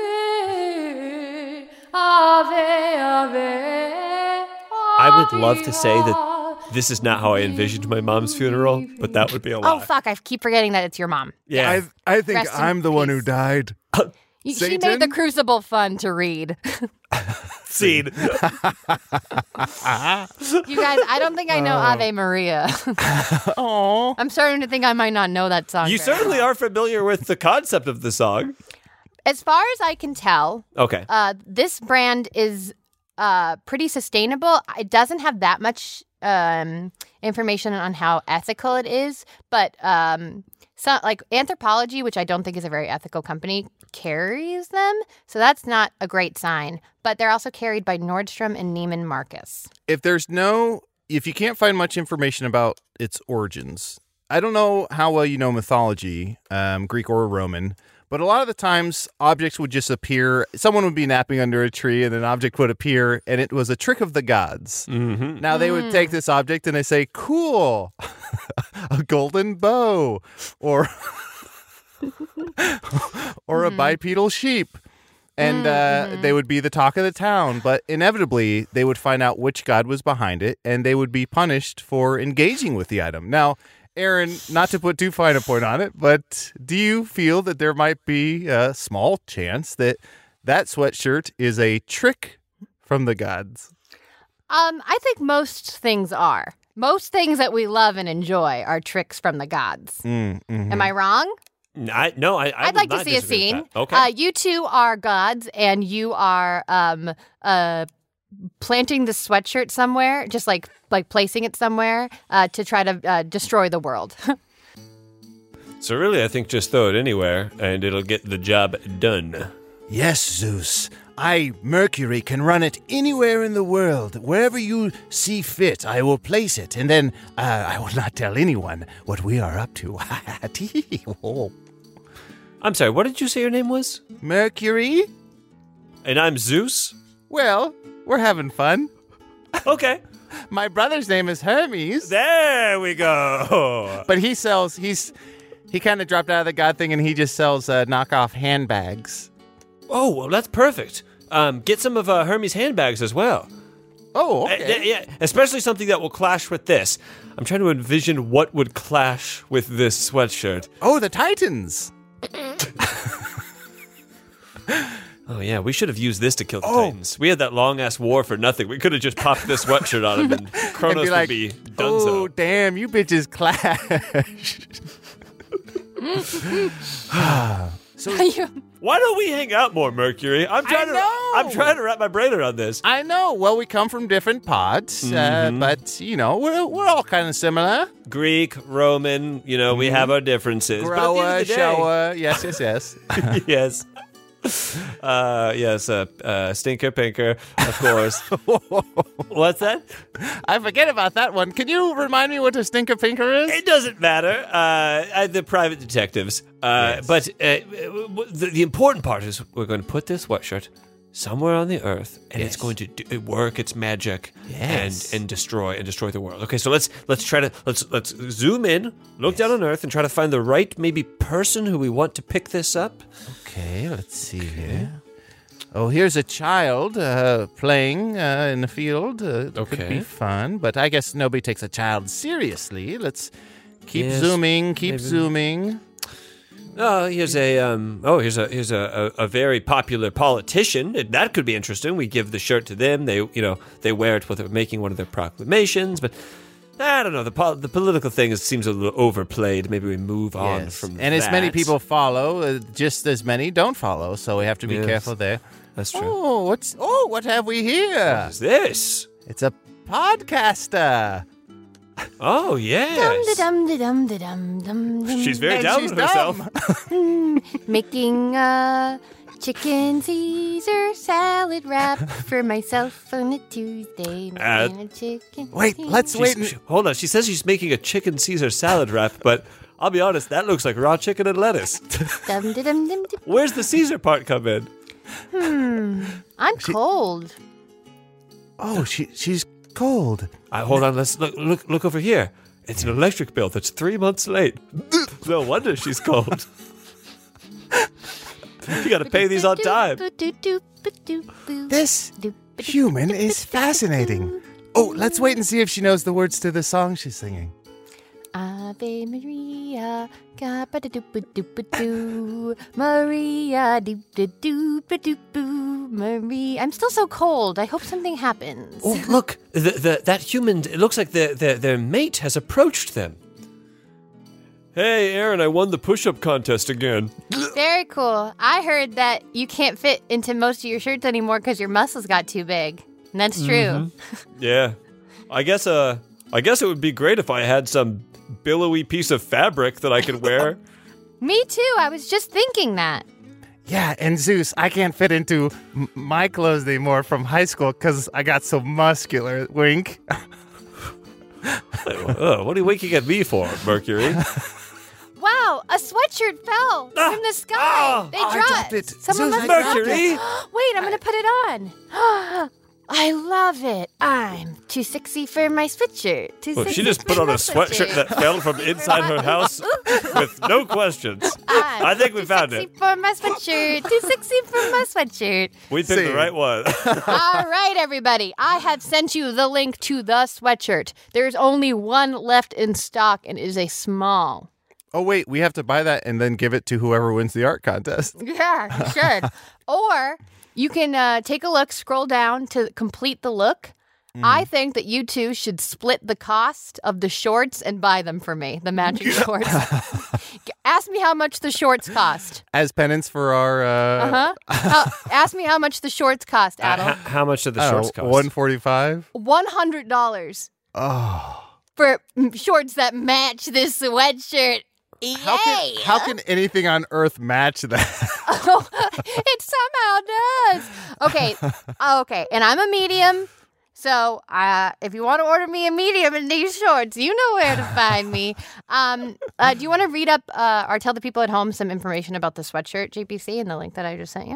Ave, Ave.
I would love to say that this is not how I envisioned my mom's funeral, but that would be a
Oh,
lot.
fuck. I keep forgetting that it's your mom.
Yeah.
I I think
Rest in
I'm the one who
peace.
died.
You- She
Satan?
made the Crucible fun to read.
Scene.
You guys, I don't think I know Ave Maria.
Oh.
I'm starting to think I might not know that song.
You
very
certainly
well.
are familiar with the concept of the song.
As far as I can tell,
Okay.
uh, this brand is uh, pretty sustainable. It doesn't have that much um, information on how ethical it is, but um, so, like Anthropology, which I don't think is a very ethical company, carries them. So that's not a great sign. But they're also carried by Nordstrom and Neiman Marcus.
If there's no, if you can't find much information about its origins, I don't know how well you know mythology, um, Greek or Roman, but a lot of the times objects would just appear. Someone would be napping under a tree and an object would appear, and it was a trick of the gods.
Mm-hmm.
Now they would take this object and they say, cool, a golden bow or or a bipedal sheep. And uh, they would be the talk of the town. But inevitably, they would find out which god was behind it, and they would be punished for engaging with the item. Now, Aaron, not to put too fine a point on it, but do you feel that there might be a small chance that that sweatshirt is a trick from the gods?
Um, I think most things are. Most things that we love and enjoy are tricks from the gods.
Mm, mhm.
Am I wrong?
I, no, I, I
I'd
would
like to
not
see a
disagree with
scene.
that. Okay.
Uh, you two are gods, and you are um uh planting the sweatshirt somewhere, just like like placing it somewhere uh, to try to uh, destroy the world.
so really, I think just throw it anywhere, and it'll get the job done.
Yes, Zeus. I, Mercury, can run it anywhere in the world. Wherever you see fit, I will place it. And then uh, I will not tell anyone what we are up to. Oh.
I'm sorry, what did you say your name was?
Mercury?
And I'm Zeus?
Well, we're having fun.
Okay.
My brother's name is Hermes.
There we go.
But he sells, he's, he kind of dropped out of the god thing and he just sells uh, knockoff handbags.
Oh, well, that's perfect. Um, get some of uh, Hermes handbags as well.
Oh,
Uh,
okay.
yeah, especially something that will clash with this. I'm trying to envision what would clash with this sweatshirt.
Oh, the Titans.
Oh, yeah, we should have used this to kill the
Oh.
Titans. We had that long-ass war for nothing. We could have just popped this sweatshirt on him, and Kronos
And be like,
would be
oh,
donezo.
damn, you bitches clash. so,
You-
Why don't we hang out more, Mercury? I'm trying
I
to.
know.
I'm trying to wrap my brain around this.
I know. Well, we come from different pods,
Mm-hmm.
uh, but, you know, we're, we're all kind of similar.
Greek, Roman. You know, we have our differences. But at the end
Grower,
of the day-
shower. Yes, yes, yes.
yes. Uh, yes, uh, uh, Stinker Pinker, of course. What's that?
I forget about that one. Can you remind me what a stinker pinker is?
It doesn't matter. Uh, uh, the private detectives. Uh,
Yes.
But uh, w- the, the important part is we're going to put this sweatshirt somewhere on the earth, and it's
Yes.
going to do, work its magic
Yes.
and and destroy and destroy the world. Okay, so let's let's try to let's let's zoom in, look down on Earth, and try to find the right maybe person who we want to pick this up.
Okay, let's see here. Oh, here's a child uh, playing uh, in the field. Uh, it Could
Okay.
be fun, but I guess nobody takes a child seriously. Let's keep
Yes,
zooming, keep
maybe.
zooming.
Oh, here's a um. Oh, here's a here's a, a, a very popular politician. That could be interesting. We give the shirt to them. They you know they wear it while they're making one of their proclamations. But I don't know. The pol- the political thing is, seems a little overplayed. Maybe we move on
Yes.
from
and as many
that.
people follow, uh, just as many don't follow. So we have to be
Yes.
careful there.
That's true.
Oh, what's oh, what have we here?
What is this?
It's a podcaster.
Oh
Dum
yes.
dum dum dum dum dum.
She's very
And
down
she's
with herself.
dumb.
Making a chicken Caesar salad wrap for myself on a Tuesday.
Uh,
Making a chicken.
Wait,
Caesar-
let's wait.
She's-
And,
she- hold on. She says she's making a chicken Caesar salad wrap, but I'll be honest, that looks like raw chicken and lettuce.
Dum dum dum dum.
Where's the Caesar part come in?
I'm cold.
oh, she she's cold.
Uh, hold on, let's look, look look over here. It's an electric bill that's three months late. No wonder she's cold. You got to pay these on time.
This human is fascinating. Oh, let's wait and see if she knows the words to the song she's singing.
Ave Maria, ga-ba-da-doo-ba-doo-ba-doo, Maria, doo-ba-doo-ba-doo-boo, Maria. I'm still so cold. I hope something happens.
Oh, look, the, the, that human, it looks like the, the, their mate has approached them. Hey, Aaron, I won the push-up contest again.
Very cool. I heard that you can't fit into most of your shirts anymore because your muscles got too big. And that's true.
Yeah. I guess, uh, I guess it would be great if I had some billowy piece of fabric that I could wear.
Me too. I was just thinking that.
Yeah, and Zeus, I can't fit into m- my clothes anymore from high school because I got so muscular. Wink.
Ugh, what are you winking at me for, Mercury?
Wow, a sweatshirt fell
Ah!
from the sky.
Ah!
they
Oh, I
dropped.
dropped it.
Someone
Zeus,
must
I
have dropped
Mercury.
it. Wait, I'm gonna put it on. I love it. I'm too sexy for my sweatshirt. Too
Oh,
sexy
she just
for
put on
my
a sweatshirt that fell from inside her house with no questions.
I'm
I think we
too
found
sexy
it.
for my sweatshirt. Too sexy for my sweatshirt.
We picked the
See.
right one.
All right, everybody. I have sent you the link to the sweatshirt. There's only one left in stock, and it is a small.
Oh, wait, we have to buy that and then give it to whoever wins the art contest.
Yeah, you should. Or you can uh, take a look, scroll down to complete the look. I think that you two should split the cost of the shorts and buy them for me, the matching shorts. Ask me how much the shorts cost.
As penance for our. Uh,
Uh-huh. How, ask me how much the shorts cost,
Uh,
Adel.
h- how much did the
I don't
shorts
know,
cost?
one forty-five.
one hundred dollars
Oh.
for mm, shorts that match this sweatshirt. Yay!
How can, how can anything on earth match that?
Oh, it somehow does. Okay. Okay. And I'm a medium. So uh, if you want to order me a medium in these shorts, you know where to find me. Um, uh, do you want to read up uh, or tell the people at home some information about the sweatshirt, J P C, and the link that I just sent you?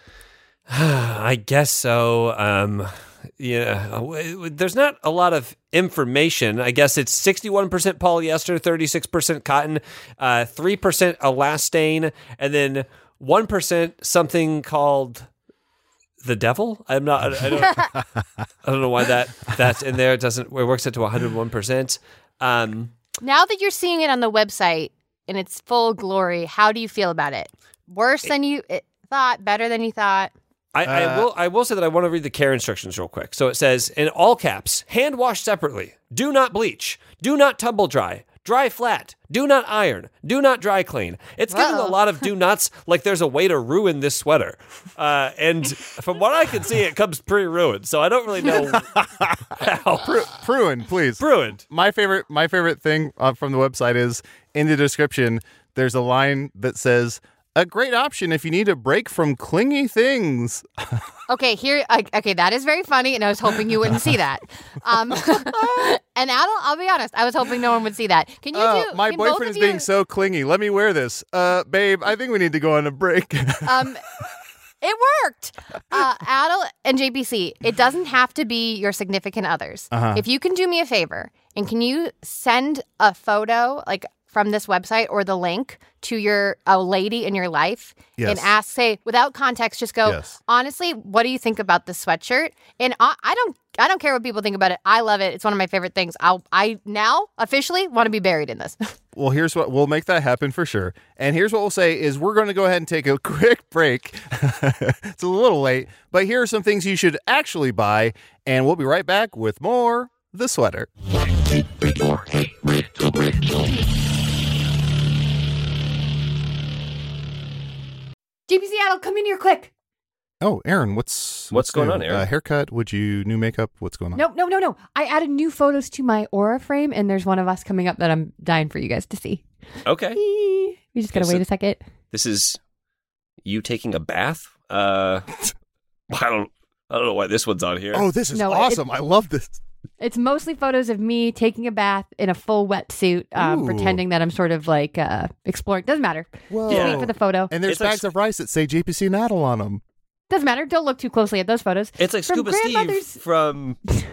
I guess so. Um, yeah, w- w- there's not a lot of information. I guess it's sixty-one percent polyester, thirty-six percent cotton, uh, three percent elastane, and then one percent something called the devil. I'm not. I, I don't. I don't know why that that's in there. It doesn't. It works out to one hundred one percent. Um,
Now that you're seeing it on the website in its full glory, how do you feel about it? Worse than you it thought? Better than you thought?
I, I
Uh,
will. I will say that I want to read the care instructions real quick. So it says in all caps: hand wash separately. Do not bleach. Do not tumble dry. dry flat, do not iron, do not dry clean. It's given a
Uh-oh.
lot of do nots, like there's a way to ruin this sweater. Uh, and from what I can see, it comes pre-ruined, so I don't really know how.
Pru- Pruin, please.
Ruined.
My favorite, my favorite thing uh, from the website is in the description. There's a line that says, "A great option if you need a break from clingy things."
Okay, here. I, okay, that is very funny, and I was hoping you wouldn't see that. Um, and Adel, I'll be honest, I was hoping no one would see that. Can you
Uh,
do?
my
can both
boyfriend
of
is
you,
being so clingy. Let me wear this. Uh, babe, I think we need to go on a break.
Um, it worked. Uh, Adel and J P C, it doesn't have to be your significant others.
Uh-huh.
If you can do me a favor, and can you send a photo, like from this website or the link to your a lady in your life
Yes.
and ask, say, without context, just go,
Yes.
honestly, what do you think about this sweatshirt? And I, I don't, I don't care what people think about it. I love it. It's one of my favorite things. I'll, I now officially want to be buried in this.
Well, here's what we'll make that happen for sure. And here's what we'll say is we're going to go ahead and take a quick break. It's a little late, but here are some things you should actually buy. And we'll be right back with more The Sweater.
J P C Adel, come in here quick.
Oh, Aaron, what's
What's going
new?
on, Aaron?
Uh, haircut? Would you new makeup? What's going on?
No, no, no, no. I added new photos to my Aura frame, and there's one of us coming up that I'm dying for you guys to see.
Okay.
We just gotta
Okay,
wait
so-
a second.
This is you taking a bath? Uh, I don't, I don't know why this one's on here.
Oh, this is
No, it-
awesome. I love this.
It's mostly photos of me taking a bath in a full wetsuit, um,
Ooh.
pretending that I'm sort of like uh, exploring. Doesn't matter.
Whoa.
Just wait for the photo.
And there's
It's like-
bags of rice that say J P C Naddle on them.
Doesn't matter. Don't look too closely at those photos.
It's like
From
Scuba Steve
grandmother's-
from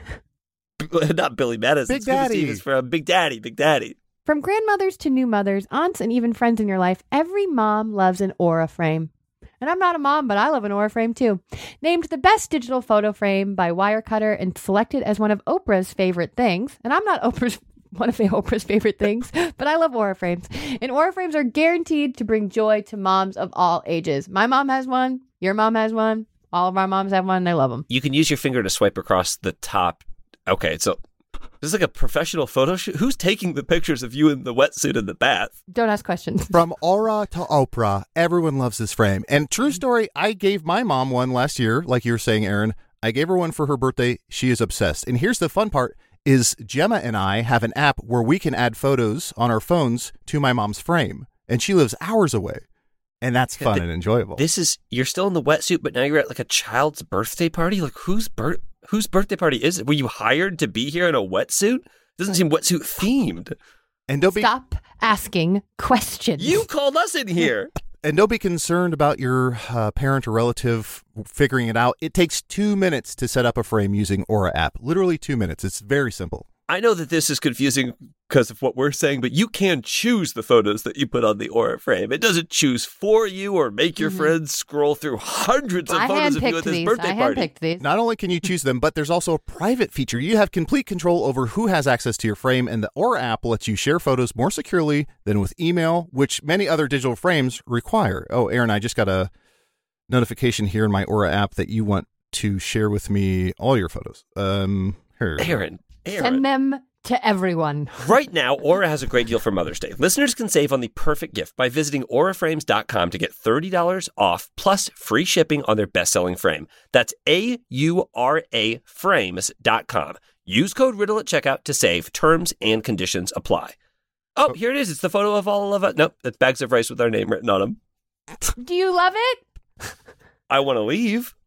not Billy Madison.
Big
Scuba
Daddy.
Steve is from Big Daddy. Big Daddy.
From grandmothers to new mothers, aunts, and even friends in your life, every mom loves an Aura frame. And I'm not a mom, but I love an Aura frame too. Named the best digital photo frame by Wirecutter and selected as one of Oprah's favorite things. And I'm not Oprah's one of Oprah's favorite things, but I love Aura frames. And Aura frames are guaranteed to bring joy to moms of all ages. My mom has one. Your mom has one. All of our moms have one. And I love them.
You can use your finger to swipe across the top. Okay, so this is like a professional photo shoot. Who's taking the pictures of you in the wetsuit in the bath?
Don't ask questions.
From Aura to Oprah, everyone loves this frame. And true story, I gave my mom one last year, like you were saying, Aaron. I gave her one for her birthday. She is obsessed. And here's the fun part is Gemma and I have an app where we can add photos on our phones to my mom's frame. And she lives hours away. And that's fun and enjoyable.
This is you're still in the wetsuit, but now you're at like a child's birthday party. Like whose birth whose birthday party is it? Were you hired to be here in a wetsuit? Doesn't seem wetsuit themed.
And don't be
Stop asking questions.
You called us in here.
and don't be concerned about your uh, parent or relative figuring it out. It takes two minutes to set up a frame using Aura app. Literally two minutes. It's very simple.
I know that this is confusing because of what we're saying, but you can choose the photos that you put on the Aura frame. It doesn't choose for you or make your
Mhm.
friends scroll through hundreds of
I
photos of you
handpicked
at this
these.
birthday
I
party.
handpicked these.
Not only can you choose them, but there's also a private feature. You have complete control over who has access to your frame, and the Aura app lets you share photos more securely than with email, which many other digital frames require. Oh, Aaron, I just got a notification here in my Aura app that you want to share with me all your photos. Um, here.
Aaron, Aaron.
Send them to everyone.
Right now, Aura has a great deal for Mother's Day. Listeners can save on the perfect gift by visiting aura frames dot com to get thirty dollars off plus free shipping on their best-selling frame. That's A U R A frames dot com. Use code RIDDLE at checkout to save. Terms and conditions apply. Oh, here it is. It's the photo of all of us. Nope, that's bags of rice with our name written on them.
Do you love it?
I want to leave.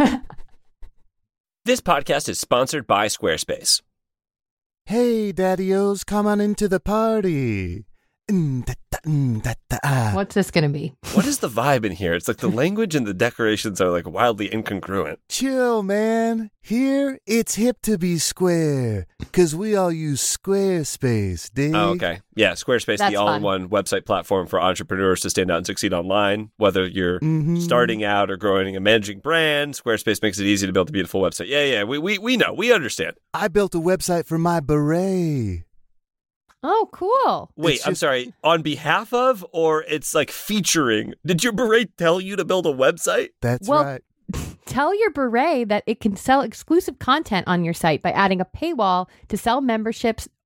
This podcast is sponsored by Squarespace.
Hey, daddy-os, come on into the party. Mm, da, da, mm, da, da, ah.
What's this going to be?
What is the vibe in here? It's like the language and the decorations are like wildly incongruent.
Chill, man. Here, it's hip to be square, because we all use Squarespace, dig?
Oh, okay. Yeah, Squarespace,
That's
the all-in-one website platform for entrepreneurs to stand out and succeed online. Whether you're
Mhm.
starting out or growing a managing brand, Squarespace makes it easy to build a beautiful website. Yeah, yeah, we we we know. We understand.
I built a website for my beret.
Oh, cool.
Wait,
It's
I'm
just-
sorry. On behalf of, or it's like featuring? Did your beret tell you to build a website?
That's
Well,
right.
Tell your beret that it can sell exclusive content on your site by adding a paywall to sell memberships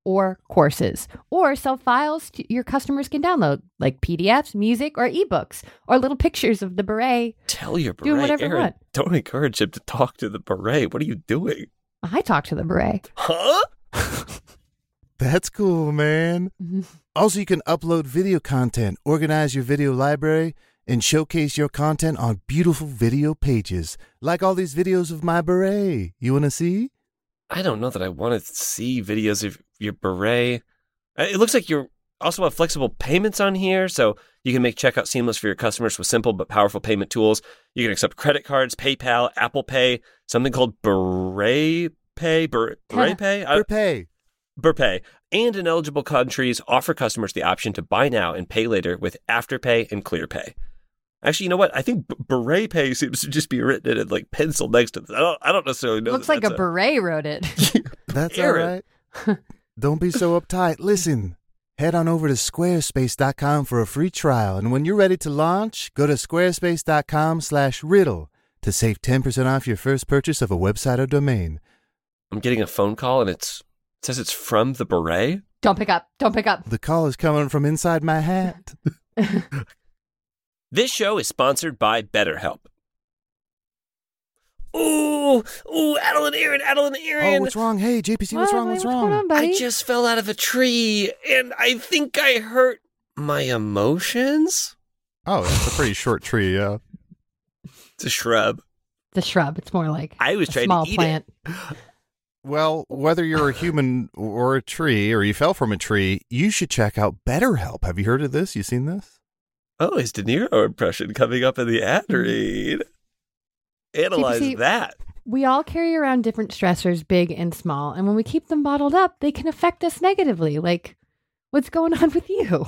or courses, or sell files to your customers can download, like P D Fs, music, or ebooks, or little pictures of the beret.
Tell your beret,
Doing whatever you
Aaron,
want.
don't encourage him to talk to the beret. What are you doing?
I talk to the beret.
Huh?
That's cool, man. Also, you can upload video content, organize your video library, and showcase your content on beautiful video pages, like all these videos of my beret. You want to see?
I don't know that I want to see videos of your beret. Uh, It looks like you also have flexible payments on here, so you can make checkout seamless for your customers with simple but powerful payment tools. You can accept credit cards, PayPal, Apple Pay, something called Beret Pay, Ber- Beret Pay, I-
Pay.
Burpay, and in eligible countries offer customers the option to buy now and pay later with Afterpay and ClearPay. Actually, you know what? I think B- Beret Pay seems to just be written in like pencil next to this. I don't. I don't necessarily know.
Looks
that
like a
that's
beret wrote it.
That's
Aaron.
all right. Don't be so uptight. Listen, head on over to squarespace dot com for a free trial. And when you're ready to launch, go to squarespace dot com slash riddle to save ten percent off your first purchase of a website or domain.
I'm getting a phone call and it's it says it's from the Beret.
Don't pick up. Don't pick up.
The call is coming from inside my hat.
This show is sponsored by BetterHelp. Ooh, ooh, Adeline, Aaron, Adeline, Aaron.
Oh, what's wrong? Hey, J P C, what's
What?
wrong? What's
What's
wrong?
going on, buddy?
I just fell out of a tree and I think I hurt my emotions.
Oh, it's a pretty short tree, yeah.
It's a shrub.
The shrub. It's more like
I was
a
trying
small
to eat
plant.
it.
Well, whether you're a human or a tree, or you fell from a tree, you should check out BetterHelp. Have you heard of this? You seen this?
Oh, his De Niro impression coming up in the ad read. Analyze
J P C,
that.
We all carry around different stressors, big and small, and when we keep them bottled up, they can affect us negatively. Like, what's going on with you?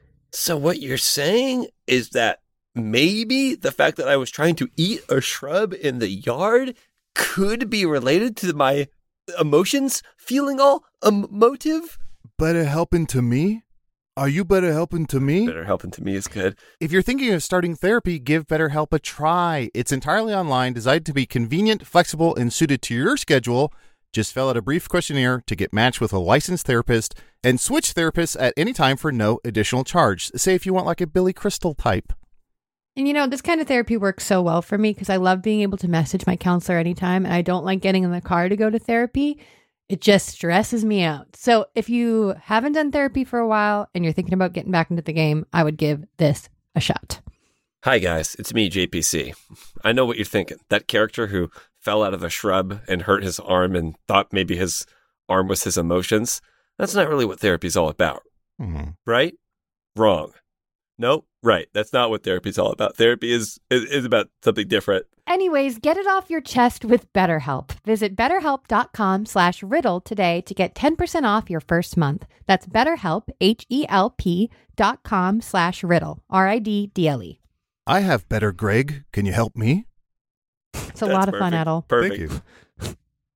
So what you're saying is that maybe the fact that I was trying to eat a shrub in the yard could be related to my emotions feeling all emotive?
Better helping to me? Are you better helping to me?
Better helping to me is good.
If you're thinking of starting therapy, give BetterHelp a try. It's entirely online, designed to be convenient, flexible, and suited to your schedule. Just fill out a brief questionnaire to get matched with a licensed therapist and switch therapists at any time for no additional charge. Say if you want like a Billy Crystal type.
And you know, this kind of therapy works so well for me because I love being able to message my counselor anytime, and I don't like getting in the car to go to therapy. It just stresses me out. So if you haven't done therapy for a while and you're thinking about getting back into the game, I would give this a shot.
Hi, guys. It's me, J P C. I know what you're thinking. That character who fell out of a shrub and hurt his arm and thought maybe his arm was his emotions. That's not really what therapy's all about.
Mm-hmm.
Right? Wrong. Nope. Right. That's not what therapy's all about. Therapy is, is, is about something different.
Anyways, get it off your chest with BetterHelp. Visit betterhelp.com slash riddle today to get ten percent off your first month. That's BetterHelp, H-E-L-P dot com slash riddle, R I D D L E.
I have better, Greg. Can you help me?
It's a
That's
lot of fun,
perfect.
Adel.
Perfect.
Thank you.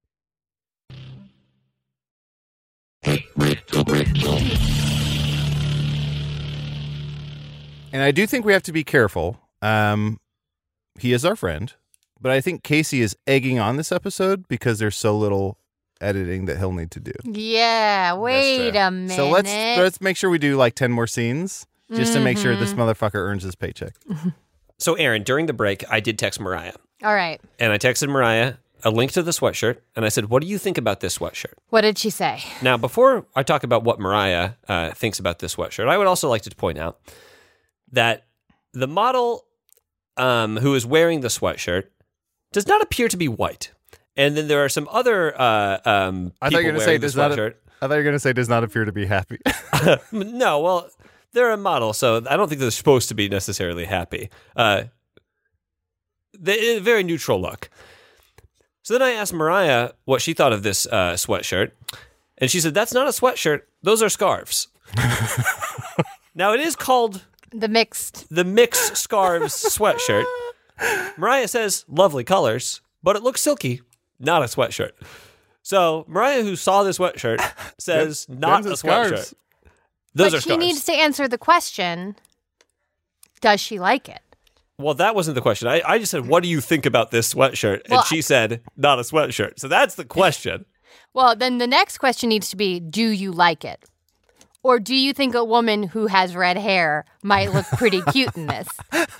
And I do think we have to be careful. Um, he is our friend, but I think Casey is egging on this episode because there's so little editing that he'll need to do.
Yeah, wait
true.
a minute.
So let's let's make sure we do like ten more scenes just to make sure this motherfucker earns his paycheck.
So, Aaron, during the break, I did text Mariah.
All right.
And I texted Mariah a link to the sweatshirt. And I said, what do you think about this sweatshirt?
What did she say?
Now, before I talk about what Mariah uh, thinks about this sweatshirt, I would also like to point out that the model um, who is wearing the sweatshirt does not appear to be white. And then there are some other uh, um,
I thought you were
people
going to say
wearing the
does not.
sweatshirt.
I thought you were going to say does not appear to be happy.
No, well, they're a model, so I don't think they're supposed to be necessarily happy. Uh, they, a very neutral look. So then I asked Mariah what she thought of this uh, sweatshirt, and she said, that's not a sweatshirt. Those are scarves. Now, it is called
The mixed.
the Mix Scarves sweatshirt. Mariah says, lovely colors, but it looks silky, not a sweatshirt. So Mariah, who saw this sweatshirt, says, not
Them's
a
the
sweatshirt.
scarves.
Those
but
are
she
scarves.
needs to answer the question, does she like it?
Well, that wasn't the question. I, I just said, what do you think about this sweatshirt? And
Well,
she said, not a sweatshirt. So that's the question.
Well, then the next question needs to be, do you like it? Or do you think a woman who has red hair might look pretty cute in this?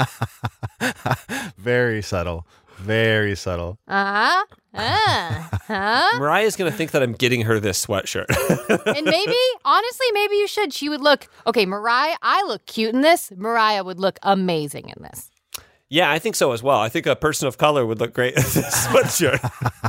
Very subtle. Very subtle.
Uh-huh. Uh, huh?
Mariah's going to think that I'm getting her this sweatshirt.
And maybe, honestly, maybe you should. She would look, okay, Mariah, I look cute in this. Mariah would look amazing in this.
Yeah, I think so as well. I think a person of color would look great in this sweatshirt.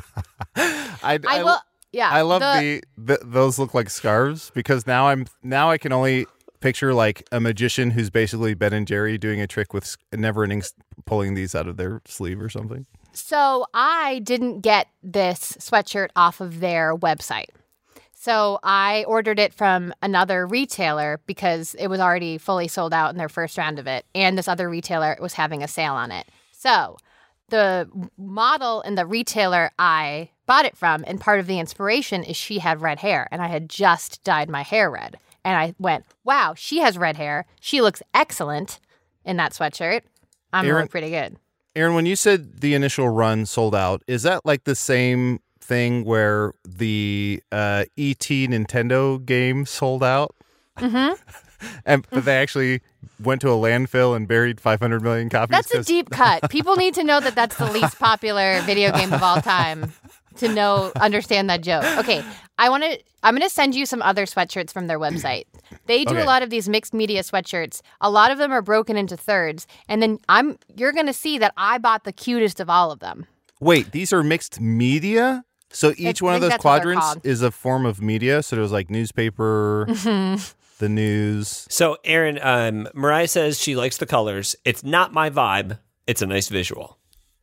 I,
I will, yeah.
I love
the,
the, the those look like scarves because now I'm now I can only picture like a magician who's basically Ben and Jerry doing a trick with never-ending pulling these out of their sleeve or something.
So I didn't get this sweatshirt off of their website. So I ordered it from another retailer because it was already fully sold out in their first round of it. And this other retailer was having a sale on it. So the model and the retailer I bought it from, and part of the inspiration is she had red hair. And I had just dyed my hair red. And I went, wow, she has red hair. She looks excellent in that sweatshirt. I'm going to look pretty good.
Aaron, when you said the initial run sold out, is that like the same thing where the uh, E T Nintendo game sold out?
Mm-hmm.
and but they actually went to a landfill and buried five hundred million copies?
That's a deep cut. People need to know that that's the least popular video game of all time to know, understand that joke. Okay, I want to. I'm going to send you some other sweatshirts from their website. They do
Okay.
a lot of these mixed media sweatshirts. A lot of them are broken into thirds, and then I'm. You're going to see that I bought the cutest of all of them.
Wait, these are mixed media? So each
I
one of
think
those
that's what they're
quadrants
called.
is a form of media. So there's like newspaper, the news.
So, Aaron, um, Mariah says she likes the colors. It's not my vibe. It's a nice visual.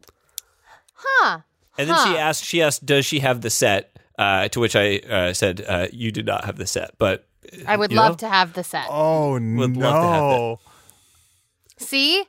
Huh.
And then
Huh.
she asked, she asked, does she have the set? Uh, to which I uh, said, uh, you do not have the set, but
I would
you
love
know?
to have the set.
Oh,
Would
no.
love to have
See?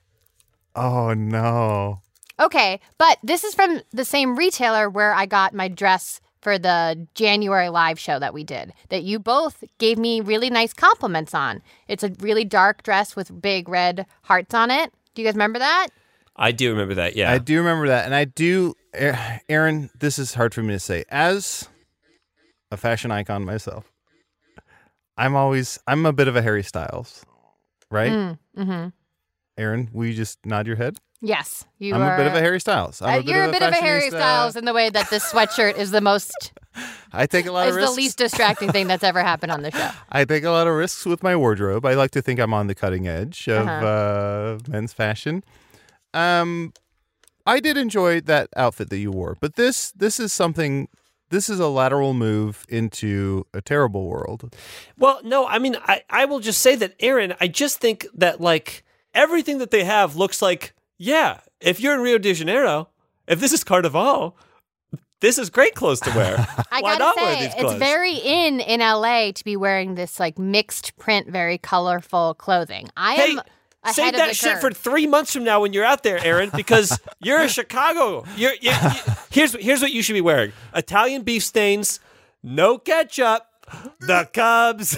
Oh, no.
Okay, but this is from the same retailer where I got my dress for the January live show that we did, that you both gave me really nice compliments on. It's a really dark dress with big red hearts on it. Do you guys remember that?
I do remember that, yeah.
I do remember that. And I do, Aaron, this is hard for me to say. As a fashion icon myself, I'm always, I'm a bit of a Harry Styles, right?
Mm, mm-hmm.
Aaron, will you just nod your head?
Yes, you
I'm
are.
a bit of a Harry Styles. I'm
Uh,
a bit
you're
of
a bit of a Harry
fashionista.
Styles in the way that this sweatshirt is the most,
I take a lot
is
of
the
risks.
least distracting thing that's ever happened on the show.
I take a lot of risks with my wardrobe. I like to think I'm on the cutting edge of
Uh-huh.
uh, men's fashion. Um, I did enjoy that outfit that you wore, but this this is something. This is a lateral move into a terrible world.
Well, no, I mean, I, I will just say that, Aaron, I just think that, like, everything that they have looks like, yeah, if you're in Rio de Janeiro, if this is Carnival, this is great clothes to wear.
I
Why
gotta
not wear
say,
these
it's
clothes?
very in in L A to be wearing this like mixed print, very colorful clothing. I
Hey,
am ahead
save
of
that
the
shit
curve.
for three months from now when you're out there, Aaron, because you're in Chicago. You're, you you here's here's what you should be wearing: Italian beef stains, no ketchup, the Cubs.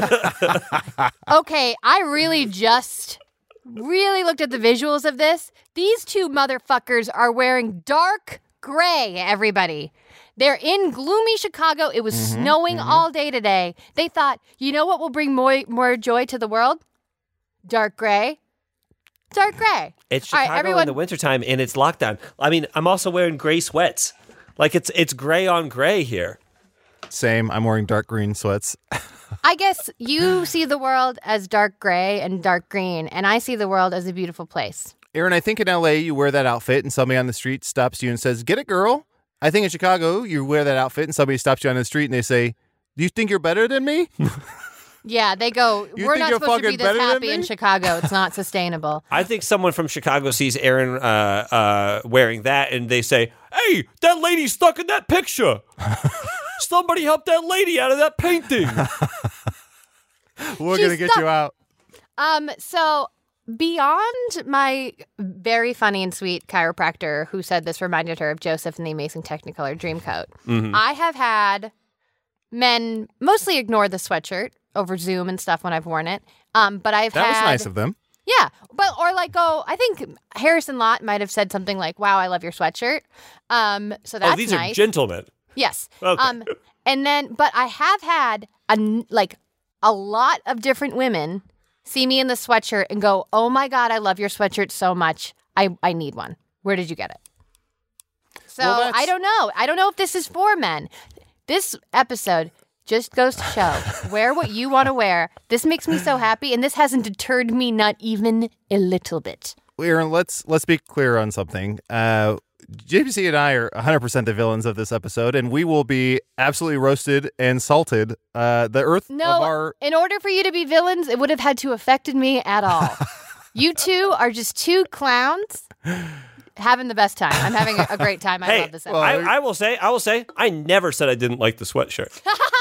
Okay, I really just really looked at the visuals of this. These two motherfuckers are wearing dark gray, everybody. They're in gloomy Chicago. It was
Mm-hmm,
snowing all day today. They thought, you know what will bring more, more joy to the world? Dark gray. Dark gray.
It's
All right,
Chicago
everyone-
in the wintertime, and it's lockdown. I mean, I'm also wearing gray sweats. Like, it's it's gray on gray here.
Same. I'm wearing dark green sweats.
I guess you see the world as dark gray and dark green, and I see the world as a beautiful place.
Aaron, I think in L A you wear that outfit and somebody on the street stops you and says, "Get it, girl." I think in Chicago you wear that outfit and somebody stops you on the street and they say, "Do you think you're better than me?"
Yeah, they go,
You
we're
think
not
you're
supposed to be
fucking
this
better than
happy in
me?"
Chicago. It's not sustainable.
I think someone from Chicago sees Aaron uh, uh, wearing that, and they say, "Hey, that lady's stuck in that picture. Somebody help that lady out of that painting."
We're
She's
gonna get
stuck.
you out.
Um, so beyond my very funny and sweet chiropractor who said this reminded her of Joseph in the Amazing Technicolor Dreamcoat,
Mm-hmm.
I have had men mostly ignore the sweatshirt over Zoom and stuff when I've worn it. Um, but I've
That
had
was nice of them.
yeah, but or like go. I think Harrison Lott might have said something like, "Wow, I love your sweatshirt." Um, so that's
oh, these
nice.
are gentlemen.
Yes.
Okay.
Um, and then, but I have had a n- like a lot of different women see me in the sweatshirt and go, "Oh my God, I love your sweatshirt so much. I I need one. Where did you get it?" So
Well, that's-
I don't know. I don't know if this is for men. This episode just goes to show wear what you want to wear. This makes me so happy, and this hasn't deterred me not even a little bit.
Aaron, let's let's be clear on something. Uh, J P C and I are one hundred percent the villains of this episode, and we will be absolutely roasted and salted. Uh, the earth
No,
of our
in order for you to be villains, it would have had to affected me at all. You two are just two clowns having the best time. I'm having a, a great time. I
Hey,
love this
well,
episode.
I, I will say, I will say, I never said I didn't like the sweatshirt.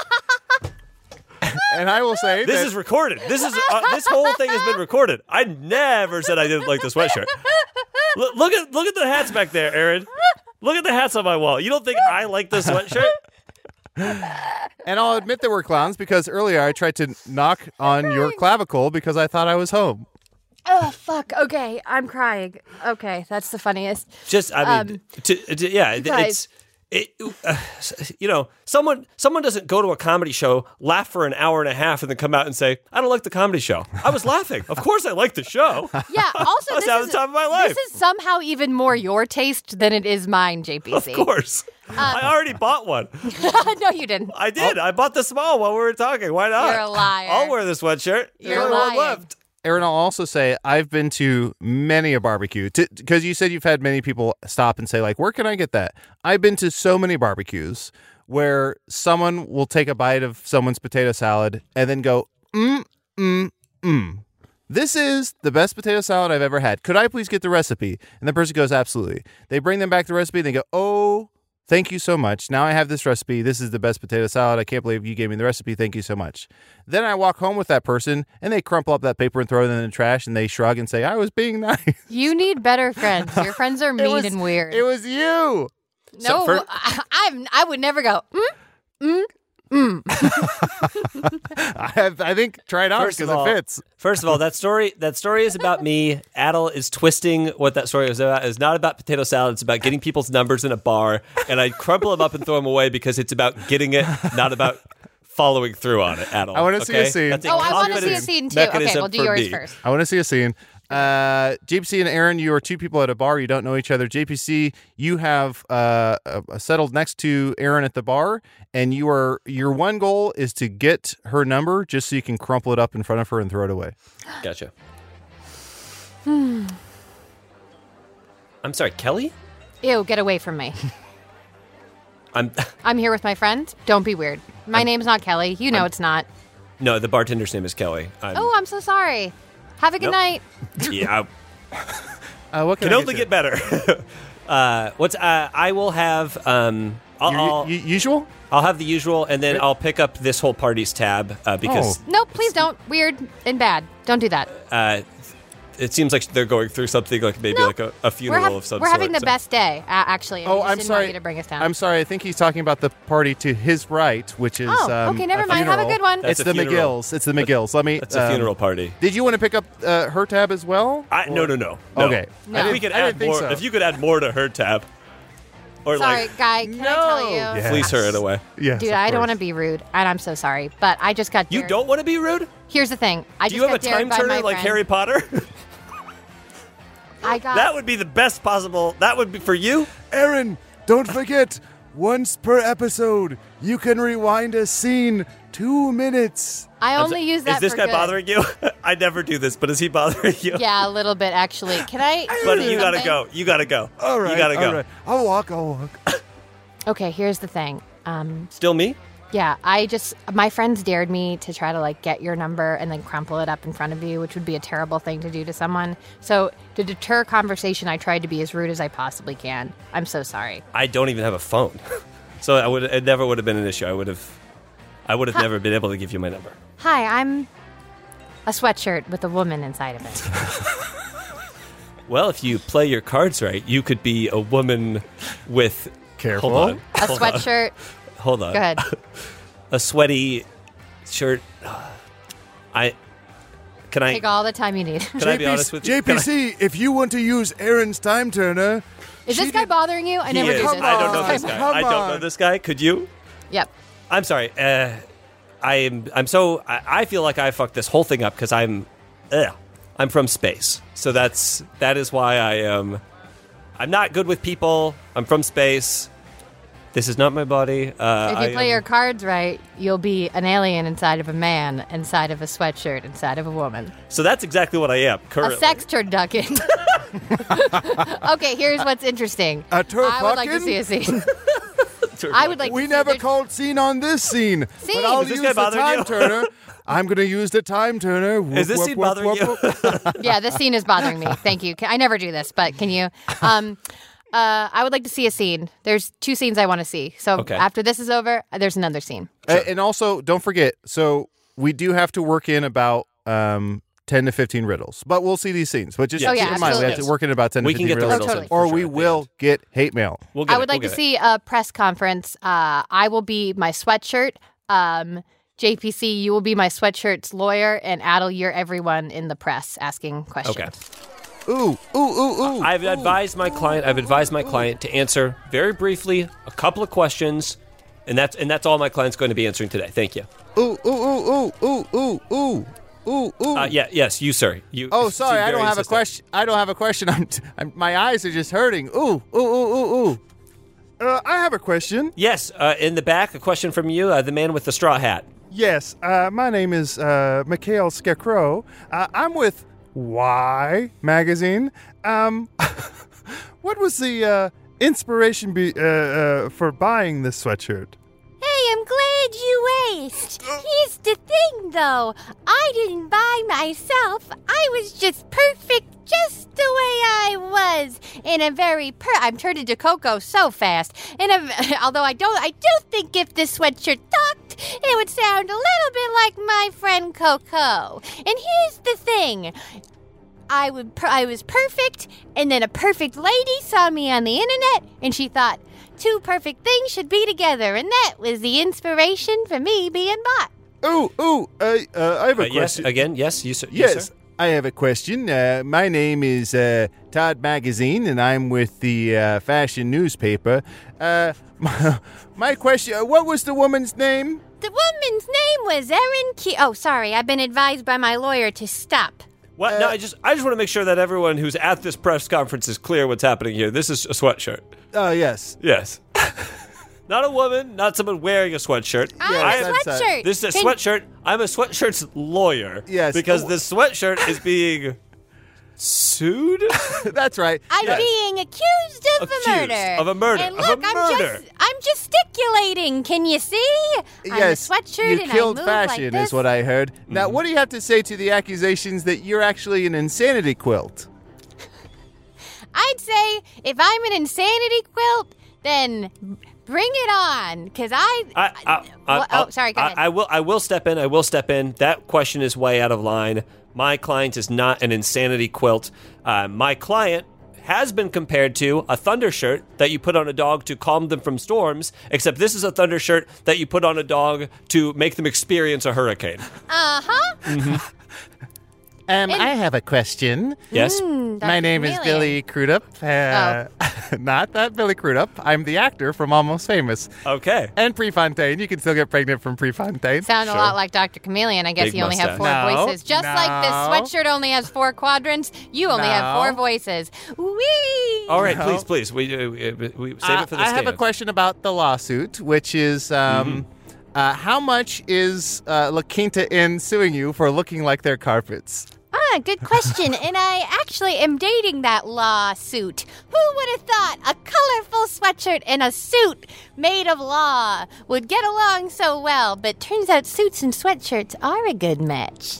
and I will say
This
that
is recorded. This is uh, this whole thing has been recorded. I never said I didn't like the sweatshirt. Look, look at look at the hats back there, Aaron. Look at the hats on my wall. You don't think I like the sweatshirt?
and I'll admit that we're clowns because earlier I tried to knock on your clavicle because I thought I was home.
Oh, fuck. Okay, I'm crying. Okay, that's the funniest.
Just, I mean,
Um,
to, to, yeah,
guys.
it's it. Uh, you know, someone someone doesn't go to a comedy show, laugh for an hour and a half, and then come out and say, "I don't like the comedy show." I was laughing. Of course, I like the show.
Yeah, also,
I was
this
having
is,
the time of my life.
this is somehow even more your taste than it is mine, J P C.
Of course, I already bought one.
No, you didn't.
I did. I bought the small while we were talking. Why not?
You're a liar.
I'll wear the sweatshirt.
You're
There's only one
lying.
left.
Aaron, I'll also say I've been to many a barbecue because you said you've had many people stop and say, like, where can I get that? I've been to so many barbecues where someone will take a bite of someone's potato salad and then go, mm, mm, mm. This is the best potato salad I've ever had. Could I please get the recipe? And the person goes, absolutely. They bring them back the recipe. And they go, oh, thank you so much. Now I have this recipe. This is the best potato salad. I can't believe you gave me the recipe. Thank you so much. Then I walk home with that person and they crumple up that paper and throw it in the trash and they shrug and say, I was being nice.
You need better friends. Your friends are mean
was-
and weird.
It was you.
no,
So for-
I, I'm, I would never go, mm,
I, have, I think try it on
First of
because
all-
it fits.
First of all, that story that story is about me. Adel is twisting what that story was about. It's not about potato salad. It's about getting people's numbers in a bar, and I crumple them up and throw them away because it's about getting it, not about following through on it, Adel.
I wanna see a
okay?
scene.
That's
Oh, I want to see a
confidence
scene too. Okay,
mechanism
we'll do
for
yours
me.
first.
I want to see a scene. Uh, J P C and Aaron, you are two people at a bar. You don't know each other. J P C, you have uh, uh, settled next to Aaron at the bar, and you are your one goal is to get her number just so you can crumple it up in front of her and throw it away.
Gotcha. I'm sorry, Kelly.
Ew, get away from me.
I'm
I'm here with my friend. Don't be weird. My name's not Kelly. You know it's not.
no. The bartender's name is Kelly. I'm,
Oh, I'm so sorry. Have a good
Nope.
night.
yeah.
Uh, what can,
Can
I
only
you?
get better. uh, what's uh, I will have um. I'll,
Your
I'll,
u- usual?
I'll have the usual, and then I'll pick up this whole party's tab uh, because
Oh.
No, please don't. Weird and bad. Don't do that.
uh, it seems like they're going through something like maybe
No.
like a, a
We're,
funeral
hav-
of some
we're
sort.
having the
so-
best day, uh, actually. and
Oh,
we just
I'm
didn't
sorry.
want you to bring us down.
I'm sorry. I think he's talking about the party to his right, which is
Oh,
um,
okay, never
a
mind. Have a
funeral.
good one.
That's
It's
a
the
funeral.
McGills. It's the McGills. Let me.
That's a
um,
funeral party.
Did you want to pick up uh, her tab as well?
I, no, no, no, no.
Okay.
No.
If we could
I didn't
add
think
more,
so.
if you could add more to her tab, or
Sorry,
like
guy. Can I tell you?
Yes.
fleece her in a way.
Yes,
Dude,
of
I don't
course.
want to be rude, and I'm so sorry, but I just got
You
dared.
don't want to be rude?
Here's the thing. I
Do
just
you have a
got dared
time
by
turner
my
like
friend.
Harry Potter?
I got.
That would be the best possible. That would be for you.
Aaron, don't forget, once per episode, you can rewind a scene two minutes.
I
I'm
only
so-
use that
Is this
for
guy
good.
bothering you? I never do this, but is he bothering you?
Yeah, a little bit actually. Can I?
But
say
you gotta
something?
go. You gotta go.
All right,
You gotta go.
all right. I'll walk. I'll walk.
Okay, here's the thing. Um,
Still me?
yeah, I just my friends dared me to try to like get your number and then crumple it up in front of you, which would be a terrible thing to do to someone. So to deter conversation, I tried to be as rude as I possibly can. I'm so sorry.
I don't even have a phone, so I would. It never would have been an issue. I would have. I would have never been able to give you my number.
Hi, I'm a sweatshirt with a woman inside of it.
Well, if you play your cards right, you could be a woman with.
Careful.
Hold on.
A
Hold on.
sweatshirt.
Hold on.
Go ahead.
A sweaty shirt. I. can I
Take all the time you need.
can I be honest with you?
J P C, if you want to use Aaron's time turner,
Is this
she
guy
did-
bothering you? I
He
never
is.
do this.
I don't know
on,
this guy.
come
I don't know
on.
this guy. Could you?
Yep.
I'm sorry. Uh, I'm I'm so I, I feel like I fucked this whole thing up because I'm ugh, I'm from space. So that's that is why I am I'm not good with people. I'm from space. This is not my body. Uh,
If you
I
play
am-
your cards right, you'll be an alien inside of a man, inside of a sweatshirt, inside of a woman.
So that's exactly what I am currently.
A sex turducken. Okay, here's what's interesting.
A
I would like to
turducken?
see a scene. I would like
we
to see
never
there's-
called scene on this scene.
Scene.
But I'll
Is this
use
guy
the
bothering
time
you?
turner. I'm going to use the time turner. Whoop,
Is this
whoop,
scene
whoop,
bothering
whoop,
you?
whoop.
Yeah, this scene is bothering me. Thank you. Can- I never do this, but can you? Um, uh, I would like to see a scene. There's two scenes I want to see. So
Okay.
after this is over, there's another scene.
A- And also, don't forget, so we do have to work in about um, ten to fifteen riddles. But we'll see these scenes. But just
Yeah.
Oh, yeah,
keep in mind, we have to
absolutely.
work in about ten
We
to
can
fifteen
get the
riddles.
riddles in
Or
for
we
sure,
will get hate mail.
We'll get
I would
it, we'll
like to
get it.
see a press conference. Uh, I will be my sweatshirt. Um, J P C, you will be my sweatshirt's lawyer, and Adel, you're everyone in the press asking questions.
Okay.
Ooh, ooh, ooh, ooh.
I've
ooh.
advised my client. I've advised my client to answer very briefly a couple of questions, and that's and that's all my client's going to be answering today. Thank you.
Ooh, ooh, ooh, ooh, ooh, ooh, ooh, ooh, ooh.
Uh, yeah, yes, you, sir. You.
Oh, sorry,
seem
I don't
very
have a
insistent.
question. I don't have a question. I'm, t- I'm my eyes are just hurting. Ooh, ooh, ooh, ooh, ooh. Uh, I have a question.
Yes, uh, in the back, a question from you, uh, the man with the straw hat.
Yes, uh, my name is uh, Mikhail Scarecrow. Uh, I'm with Y Magazine. Um, what was the uh, inspiration be- uh, uh, for buying this sweatshirt?
Hey, I'm glad you asked. Here's the thing, though. I didn't buy myself. I was just perfect just the way I was. In a very per...
I'm turned into Coco so fast. And although I don't, I do think if this sweatshirt talked, it would sound a little bit like my friend Coco. And here's the thing. I would, per- I was perfect, and then a perfect lady saw me on the internet, and she thought, two perfect things should be together, and that was the inspiration for me being bought.
Ooh, ooh, uh, uh, I have a
Uh, yes,
question.
again, yes, you, sir.
Yes,
sir.
I have a question. Uh, my name is uh, Todd Magazine, and I'm with the uh, fashion newspaper. Uh, my, my question, uh, what was the woman's name?
The woman's name was Erin Q. Oh, sorry. I've been advised by my lawyer to stop.
What? no, I just, I just want to make sure that everyone who's at this press conference is clear what's happening here. This is a sweatshirt.
Oh, yes.
Yes. Not a woman, not someone wearing a sweatshirt.
I'm
Yes,
a
that's, uh,
sweatshirt.
This is a
Can-
sweatshirt. I'm a sweatshirt's lawyer.
Yes.
Because
Oh.
this sweatshirt is being sued?
That's right.
I'm
Yes.
being accused of
Accused
a murder.
of a murder,
And
of a
look, I'm
murder.
just I'm gesticulating. Can you see? I'm
yes,
a sweatshirt
you
and
killed
I move
fashion,
like this.
is what I heard. Now,
Mm-hmm.
what do you have to say to the accusations that you're actually an insanity quilt?
I'd say if I'm an insanity quilt, then bring it on, because I...
I, I, I,
What-
I'll-
oh, sorry, go
I-
ahead.
I will. I will step in. I will step in. That question is way out of line. My client is not an insanity quilt. Uh, my client has been compared to a thunder shirt that you put on a dog to calm them from storms. Except this is a thunder shirt that you put on a dog to make them experience a hurricane.
Uh-huh.
Um, I have a question.
Yes.
Hmm,
My name is Billy Crudup. Uh, not that Billy Crudup. I'm the actor from Almost Famous.
Okay.
And Prefontaine. You can still get pregnant from Prefontaine.
Sound a lot like Doctor Chameleon. I guess
Big
you only have
mustache.
four
No,
voices. Just like this
no.
sweatshirt only has four quadrants, you only have
No.
four voices. Whee!
All right.
No.
Please, please. We, uh, we, we save
Uh,
it for the
I
stand.
have a question about the lawsuit, which is um, uh, how much is uh, La Quinta Inn suing you for looking like their carpets?
Ah, good question. And I actually am dating that lawsuit. Who would have thought a colorful sweatshirt and a suit made of law would get along so well? But turns out suits and sweatshirts are a good match.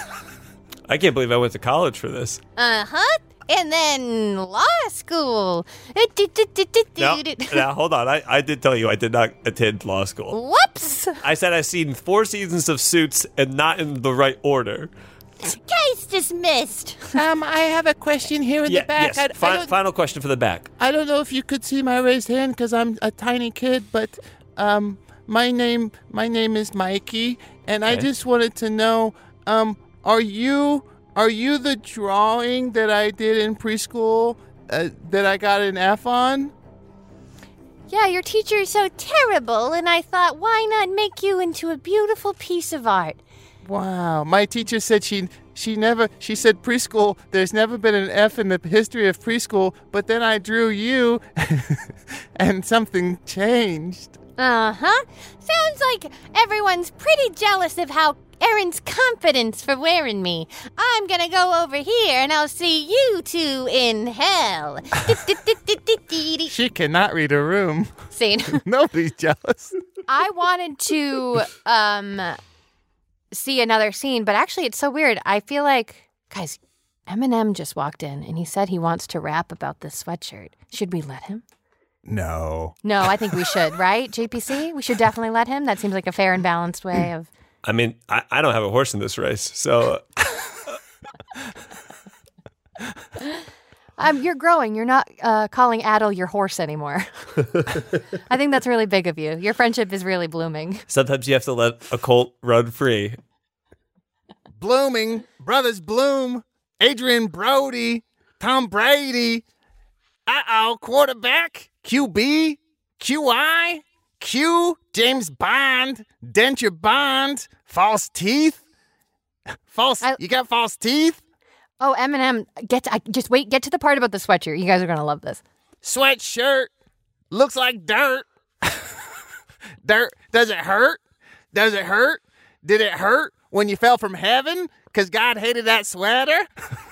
I can't believe I went to college for this.
Uh-huh. And then law school.
Now, now hold on. I, I did tell you I did not attend law school.
Whoops.
I said I've seen four seasons of Suits and not in the right order.
Case dismissed.
Um, I have a question here in
Yeah,
the back.
yes.
I, I
Fi-
don't,
final question for the back.
I don't know if you could see my raised hand because I'm a tiny kid, but um, my name my name is Mikey, and I
Okay.
just wanted to know um, are you are you the drawing that I did in preschool uh, that I got an F on?
Yeah, your teacher is so terrible, and I thought, why not make you into a beautiful piece of art?
Wow, my teacher said she she never she said preschool. There's never been an F in the history of preschool. But then I drew you, and something changed.
Uh huh. Sounds like everyone's pretty jealous of how Erin's confidence for wearing me. I'm gonna go over here, and I'll see you two in hell.
She cannot read a room.
Scene.
Nobody's jealous.
I wanted to um see another scene, but actually it's so weird. I feel like, guys, Eminem just walked in and he said he wants to rap about this sweatshirt. Should we let him?
No.
No, I think we should, right, J P C? We should definitely let him. That seems like a fair and balanced way of...
I mean, I, I don't have a horse in this race, so...
um, you're growing. You're not uh, calling Adel your horse anymore. I think that's really big of you. Your friendship is really blooming.
Sometimes you have to let a colt run free.
Blooming, Brothers Bloom, Adrian Brody, Tom Brady. Uh-oh, quarterback, Q B, Q I, Q, James Bond, Denture Bond, false teeth. False,
I-
you got false teeth?
Oh, Eminem, get to, I, just wait. Get to the part about the sweatshirt. You guys are gonna love this.
Sweatshirt, looks like dirt. Dirt, does it hurt? Does it hurt? Did it hurt when you fell from heaven? Because God hated that sweater?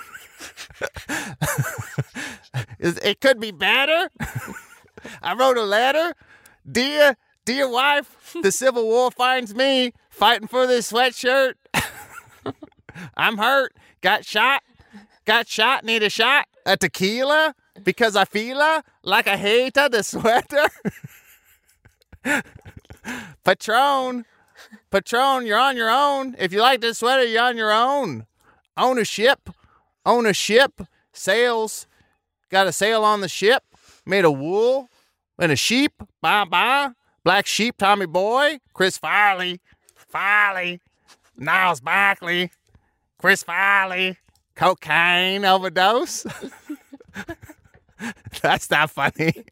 It could be better. I wrote a letter. Dear, dear wife, the Civil War finds me fighting for this sweatshirt. I'm hurt. Got shot. Got shot. Need a shot. A tequila because I feel like I hate the sweater. Patron. Patron, you're on your own. If you like this sweater, you're on your own. Own a ship. Own a ship. Sails. Got a sail on the ship. Made of wool. And a sheep. Bye bye. Black Sheep, Tommy Boy. Chris Farley. Farley. Niles Barkley. Chris Farley. Cocaine overdose. That's not funny.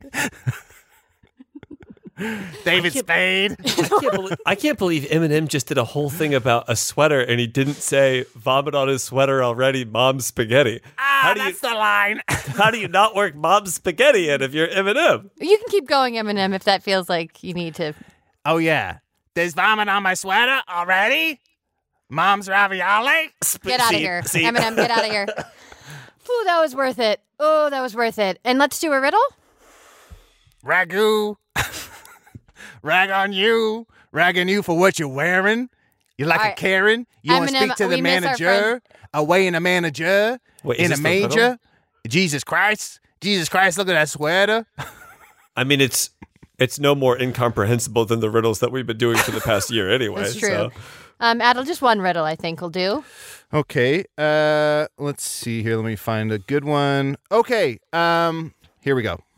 David Spade.
I can't, believe, I can't believe Eminem just did a whole thing about a sweater and he didn't say vomit on his sweater already, mom's spaghetti.
Ah,
how do
that's
you,
the line.
How do you not work mom's spaghetti in if you're Eminem?
You can keep going, Eminem, if that feels like you need to.
Oh, yeah. There's vomit on my sweater already? Mom's ravioli?
Get out of
See-
here.
see-
Eminem, get out of here. Ooh, that was worth it. Oh, that was worth it. And let's do a riddle.
Ragu. Rag on you. Rag on you for what you're wearing. You like
All
a
right.
Karen? You want to
Eminem,
speak to
we
the
miss our
manager?
friend-
Away in a manager?
Wait, is
in a
this the riddle?
major? Jesus Christ. Jesus Christ, look at that sweater.
I mean, it's it's no more incomprehensible than the riddles that we've been doing for the past year anyway.
That's true.
So.
Um, Adel, just one riddle, I think, will do.
Okay, uh, let's see here. Let me find a good one. Okay, um, here we go.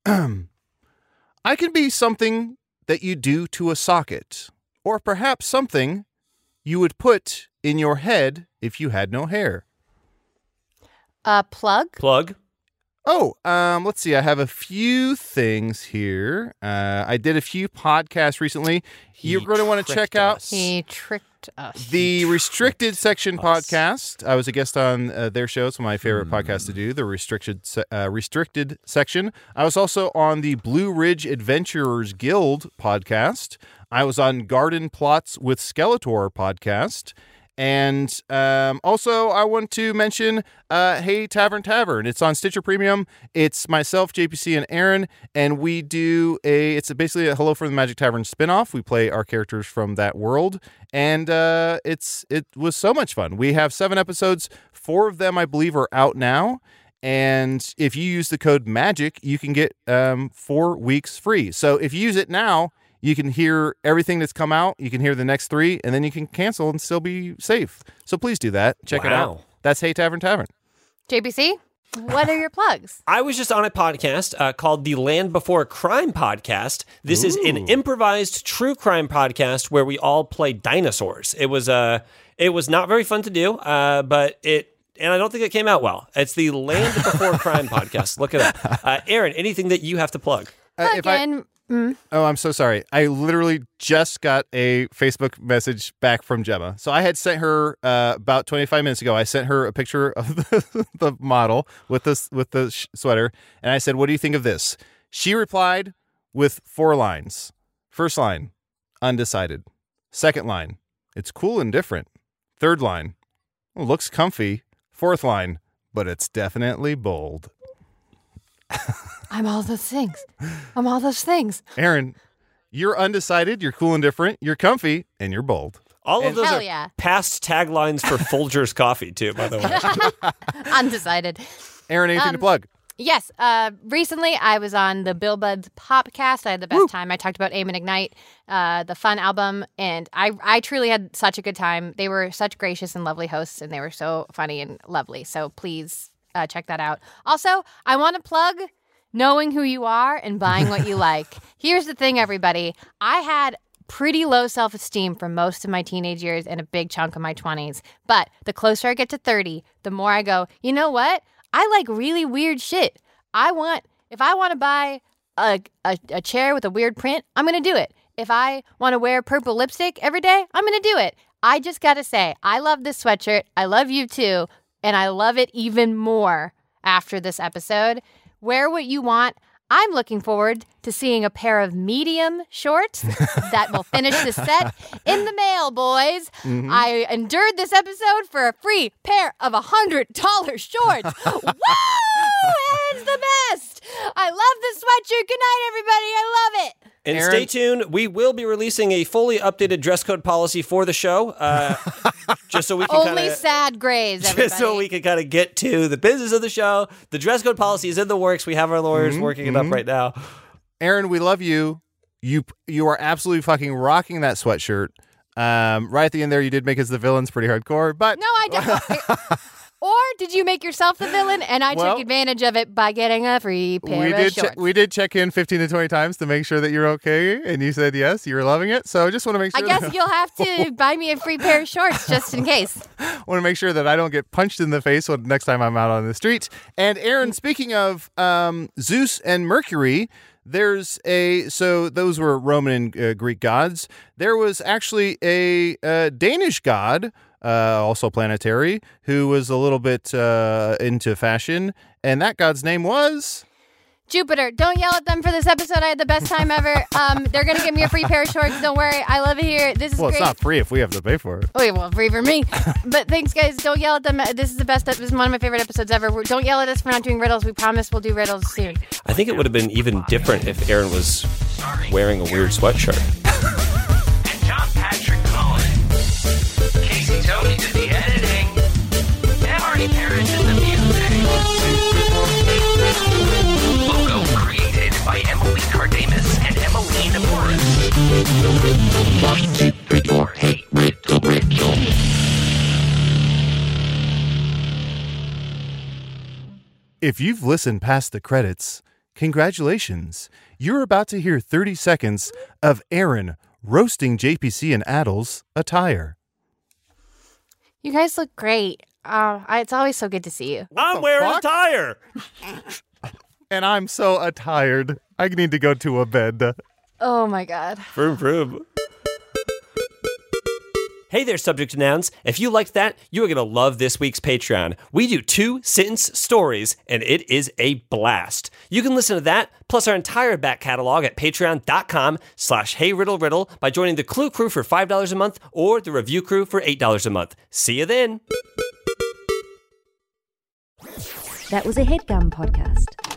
I can be something that you do to a socket, or perhaps something you would put in your head if you had no hair.
Uh, plug.
Plug.
Oh, um, let's see. I have a few things here. Uh, I did a few podcasts recently.
He
You're going to want to check
tricked
out
us.
He tricked us.
the Restricted Section
us.
podcast. I was a guest on uh, their show. It's my favorite podcast to do, the Restricted Se- uh, Restricted Section. I was also on the Blue Ridge Adventurers Guild podcast. I was on Garden Plots with Skeletor podcast. And um, also, I want to mention uh, Hey Tavern Tavern. It's on Stitcher Premium. It's myself, J P C, and Aaron, and we do a. It's basically a Hello from the Magic Tavern spinoff. We play our characters from that world, and uh, it's it was so much fun. We have seven episodes. Four of them, I believe, are out now. And if you use the code MAGIC, you can get um, four weeks free. So if you use it now, you can hear everything that's come out. You can hear the next three, and then you can cancel and still be safe. So please do that. Check it out.
Wow.
That's Hey Tavern Tavern.
J B C, what are your plugs?
I was just on a podcast uh, called the Land Before Crime podcast. This is an improvised true crime podcast where we all play dinosaurs. It was a It was not very fun to do, uh, but it, and I don't think it came out well. It's the Land Before Crime podcast. Look it up. Uh, Aaron, anything that you have to plug?
Uh, if I,
Again, mm.
oh, I'm so sorry. I literally just got a Facebook message back from Gemma. So I had sent her uh, about twenty-five minutes ago. I sent her a picture of the, the model with this with the sh- sweater, and I said, "What do you think of this?" She replied with four lines. First line, undecided. Second line, it's cool and different. Third line, well, looks comfy. Fourth line, but it's definitely bold.
I'm all those things. I'm all those things.
Aaron, you're undecided, you're cool and different, you're comfy, and you're bold.
All of
And-
those
Hell
are
yeah.
past taglines for Folgers coffee, too, by the way.
Undecided.
Aaron, anything
Um,
to plug?
Yes. Uh, recently, I was on the Bill Buds Popcast. I had the best time. I talked about Aim and Ignite, uh, the fun album, and I, I truly had such a good time. They were such gracious and lovely hosts, and they were so funny and lovely. So please uh, check that out. Also, I want to plug knowing who you are and buying what you like. Here's the thing, everybody. I had pretty low self-esteem for most of my teenage years and a big chunk of my twenties. But the closer I get to thirty, the more I go, you know what? I like really weird shit. I want, if I want to buy a, a, a chair with a weird print, I'm going to do it. If I want to wear purple lipstick every day, I'm going to do it. I just got to say, I love this sweatshirt. I love you too. And I love it even more after this episode. Wear what you want. I'm looking forward to seeing a pair of medium shorts that will finish the set in the mail, boys.
Mm-hmm.
I endured this episode for a free pair of one hundred dollars shorts. Woo! It's the best. I love this sweatshirt. Good night, everybody. I love it.
And
Aaron-
stay tuned. We will be releasing a fully updated dress code policy for the show, uh, just so we can
Only
kind of
sad grays, everybody.
just so we can kind of get to the business of the show. The dress code policy is in the works. We have our lawyers
Mm-hmm,
working it up right now.
Aaron, we love you. You you are absolutely fucking rocking that sweatshirt. Um, right at the end there, you did make us the villains pretty hardcore, but
No, I don't. Or did you make yourself the villain and I
Well,
took advantage of it by getting a free pair
we
of
did
shorts?
che- we did check in fifteen to twenty times to make sure that you're okay, and you said yes, you were loving it. So I just want to make
I
sure.
guess
that,
you'll have to buy me a free pair of shorts just in case.
want to make sure that I don't get punched in the face when next time I'm out on the street. And Aaron, speaking of um, Zeus and Mercury, there's a so those were Roman and uh, Greek gods. There was actually a, uh Danish god, uh, also planetary, who was a little bit uh, into fashion, and that god's name was.
Jupiter, don't yell at them for this episode. I had the best time ever. Um, they're going to give me a free pair of shorts. Don't worry. I love it here. This is
Well,
great.
it's not free if we have to pay for it.
Oh, well, free for me. But thanks, guys. Don't yell at them. This is the best. This is one of my favorite episodes ever. We're- Don't yell at us for not doing riddles. We promise we'll do riddles soon.
I think it would have been even different if Aaron was wearing a weird sweatshirt.
And John Patrick Cohen. Casey Tony did the editing. And Marty Parrish did the music. Logo created by Emily Cardamus and Emmeline Morris. Hey, riddle, riddle.
If you've listened past the credits, congratulations. You're about to hear thirty seconds of Aaron roasting J P C and Addle's attire.
You guys look great. Uh, I, it's always so good to see you.
I'm
the
wearing
fuck?
a tire.
And I'm so attired. I need to go to a bed.
Oh, my God.
Vroom, vroom. Hey there, subject to nouns. If you liked that, you are going to love this week's Patreon. We do two sentence stories, and it is a blast. You can listen to that, plus our entire back catalog at patreon.com slash heyriddleriddle by joining the Clue Crew for five dollars a month or the Review Crew for eight dollars a month. See you then.
That was a HeadGum podcast.